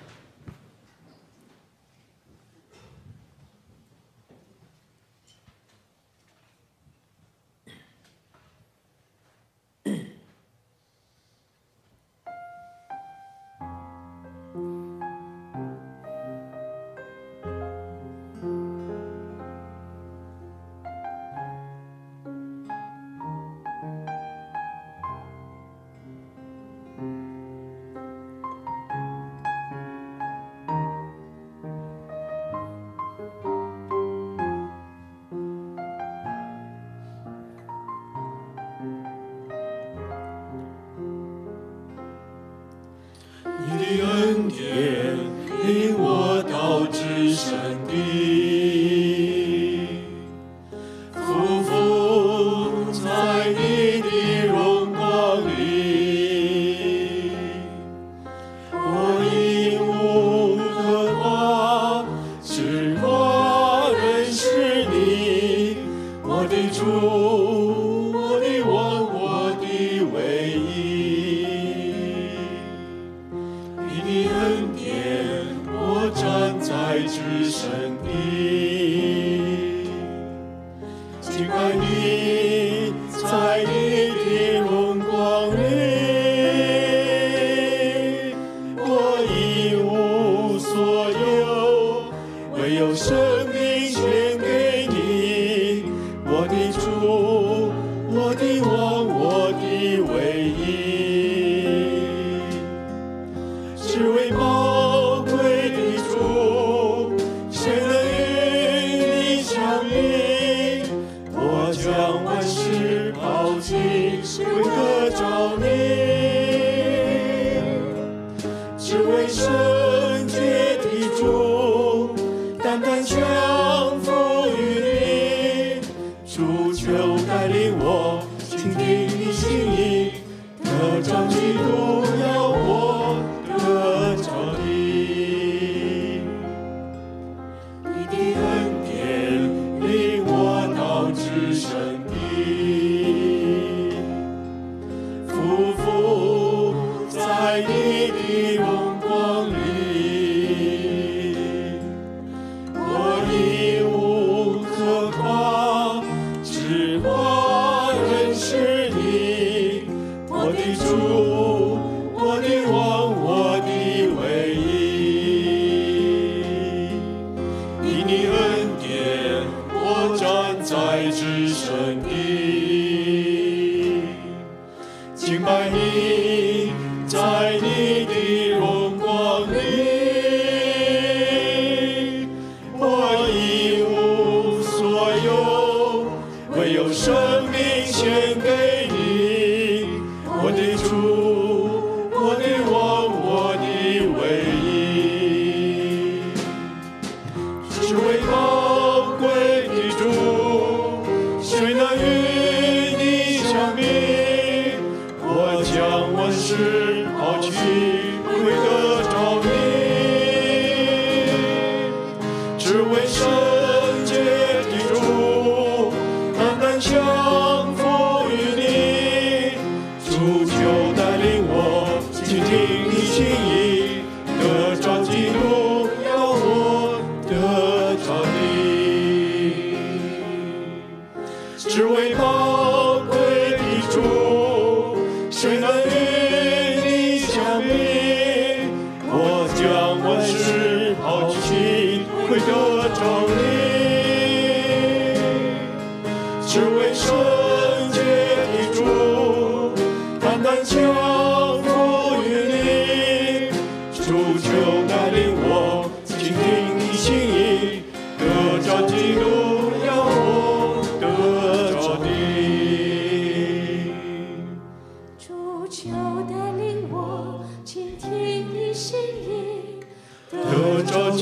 只为圣洁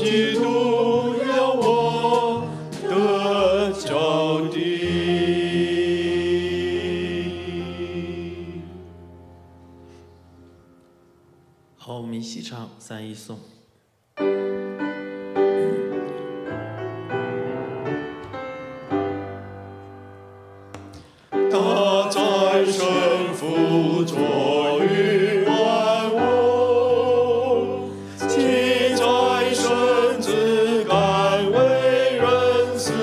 基督要我得着的。 好，我们一起唱三一颂。 他在身父作于万物，其在身子甘为人死，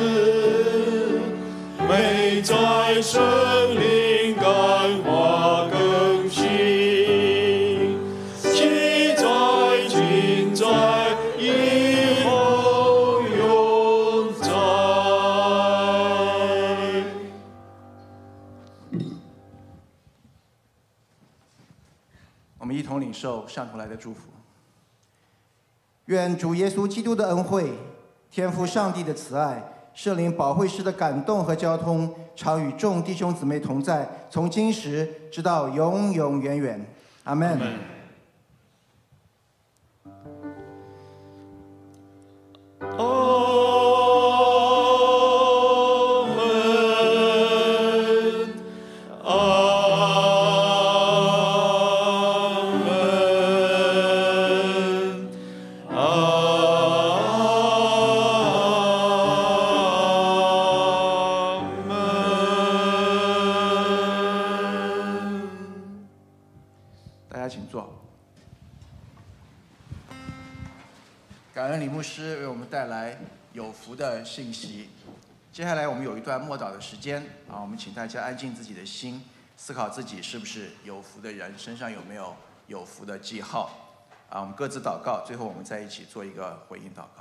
美在生灵感化更新，其在今在以后永在。 我们一同领受上头来的祝福。愿主耶稣基督的恩惠、天父上帝的慈爱、圣灵保惠师的感动和交通，常与众弟兄姊妹同在，从今时直到永永远远。阿们。大家请坐。感恩李牧师为我们带来有福的信息。接下来我们有一段默祷的时间啊，我们请大家安静自己的心，思考自己是不是有福的人，身上有没有有福的记号啊？我们各自祷告，最后我们再一起做一个回应祷告。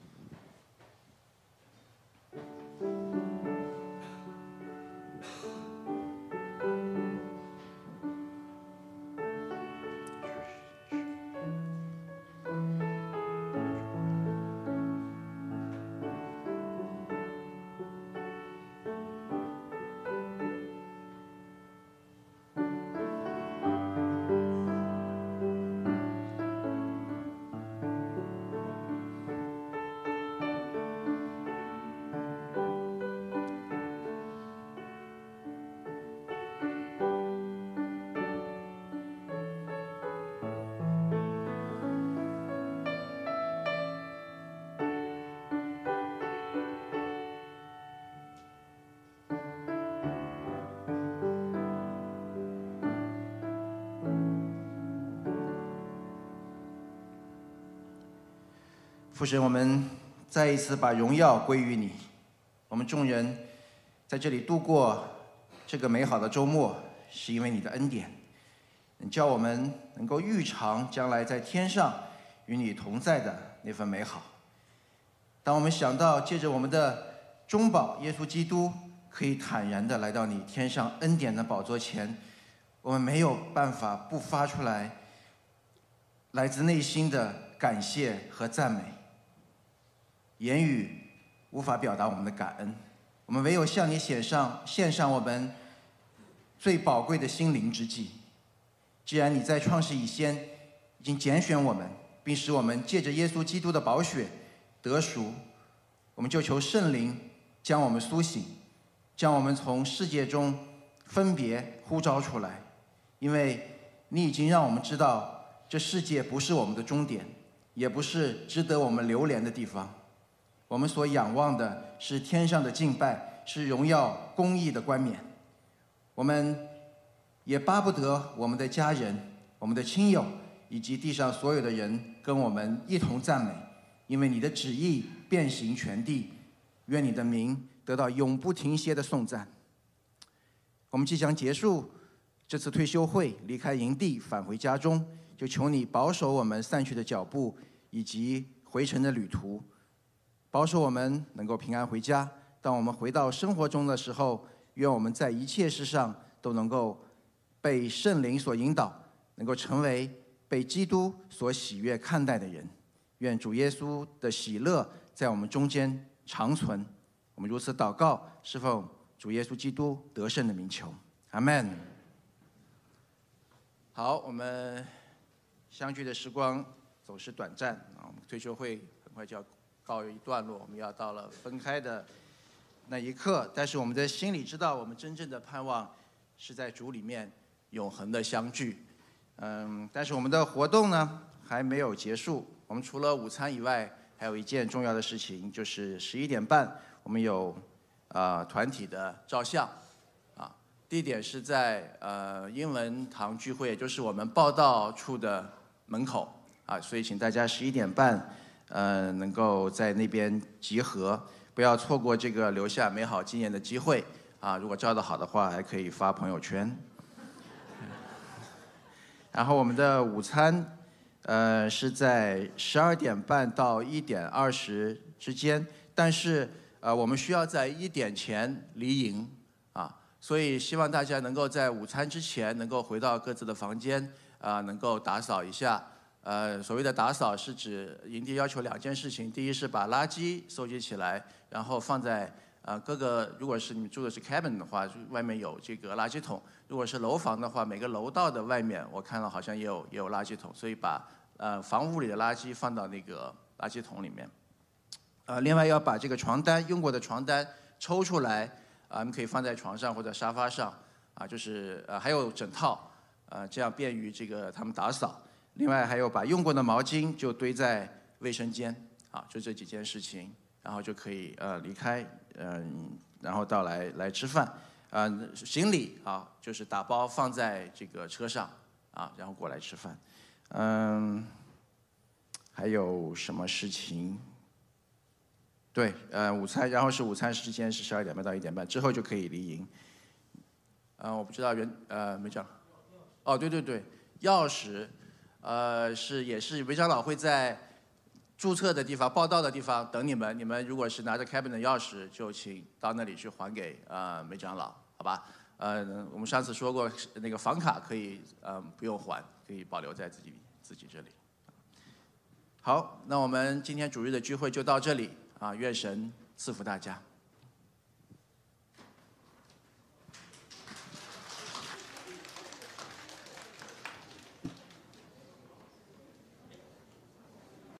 父神，我们再一次把荣耀归于你。我们众人在这里度过这个美好的周末，是因为你的恩典。你叫我们能够预尝将来在天上与你同在的那份美好。当我们想到借着我们的中保耶稣基督，可以坦然地来到你天上恩典的宝座前，我们没有办法不发出来来自内心的感谢和赞美。言语无法表达我们的感恩，我们唯有向你献上献上我们最宝贵的心灵之祭。既然你在创世以先已经拣选我们，并使我们借着耶稣基督的宝血得赎，我们就求圣灵将我们苏醒，将我们从世界中分别呼召出来，因为你已经让我们知道，这世界不是我们的终点，也不是值得我们流连的地方。我们所仰望的是天上的敬拜，是荣耀公义的冠冕。我们也巴不得我们的家人、我们的亲友以及地上所有的人跟我们一同赞美，因为你的旨意遍行全地，愿你的名得到永不停歇的颂赞。我们即将结束这次退休会，离开营地返回家中，就求你保守我们散去的脚步以及回程的旅途，保守我们能够平安回家。当我们回到生活中的时候，愿我们在一切事上都能够被圣灵所引导，能够成为被基督所喜悦看待的人。愿主耶稣的喜乐在我们中间长存。我们如此祷告，是奉主耶稣基督得胜的名求，阿们。好，我们相聚的时光总是短暂啊，我们退休会很快就要告一段落，我们要到了分开的那一刻。但是我们的心里知道，我们真正的盼望是在主里面永恒的相聚。嗯，但是我们的活动呢还没有结束。我们除了午餐以外，还有一件重要的事情，就是十一点半我们有呃团体的照相。啊，地点是在呃英文堂聚会，也就是我们报道处的门口啊，所以请大家十一点半呃能够在那边集合，不要错过这个留下美好纪念的机会啊！如果照得好的话，还可以发朋友圈。然后我们的午餐，呃，是在十二点半到一点二十之间，但是呃，我们需要在一点前离营啊，所以希望大家能够在午餐之前能够回到各自的房间啊，能够打扫一下。呃，所谓的打扫是指营地要求两件事情，第一是把垃圾收集起来，然后放在呃各个，如果是你们住的是 cabin 的话，外面有这个垃圾桶；如果是楼房的话，每个楼道的外面我看到好像也有也有垃圾桶，所以把呃房屋里的垃圾放到那个垃圾桶里面。呃，另外要把这个床单用过的床单抽出来，啊、呃，你可以放在床上或者沙发上，啊，就是呃还有枕套，呃，这样便于这个他们打扫。另外还有把用过的毛巾就堆在卫生间，啊，就这几件事情，然后就可以呃离开，嗯，然后到来来吃饭，嗯、呃，行李啊就是打包放在这个车上，啊，然后过来吃饭，嗯，还有什么事情？对，呃，午餐，然后是午餐时间是十二点半到一点半，之后就可以离营。呃，我不知道原呃没讲，哦，对对对，钥匙。呃，是也是韦长老会在注册的地方、报到的地方等你们。你们如果是拿着 cabin 的钥匙，就请到那里去还给呃梅长老，好吧？呃，我们上次说过，那个房卡可以呃不用还，可以保留在自己自己这里。好，那我们今天主日的聚会就到这里啊，愿神赐福大家。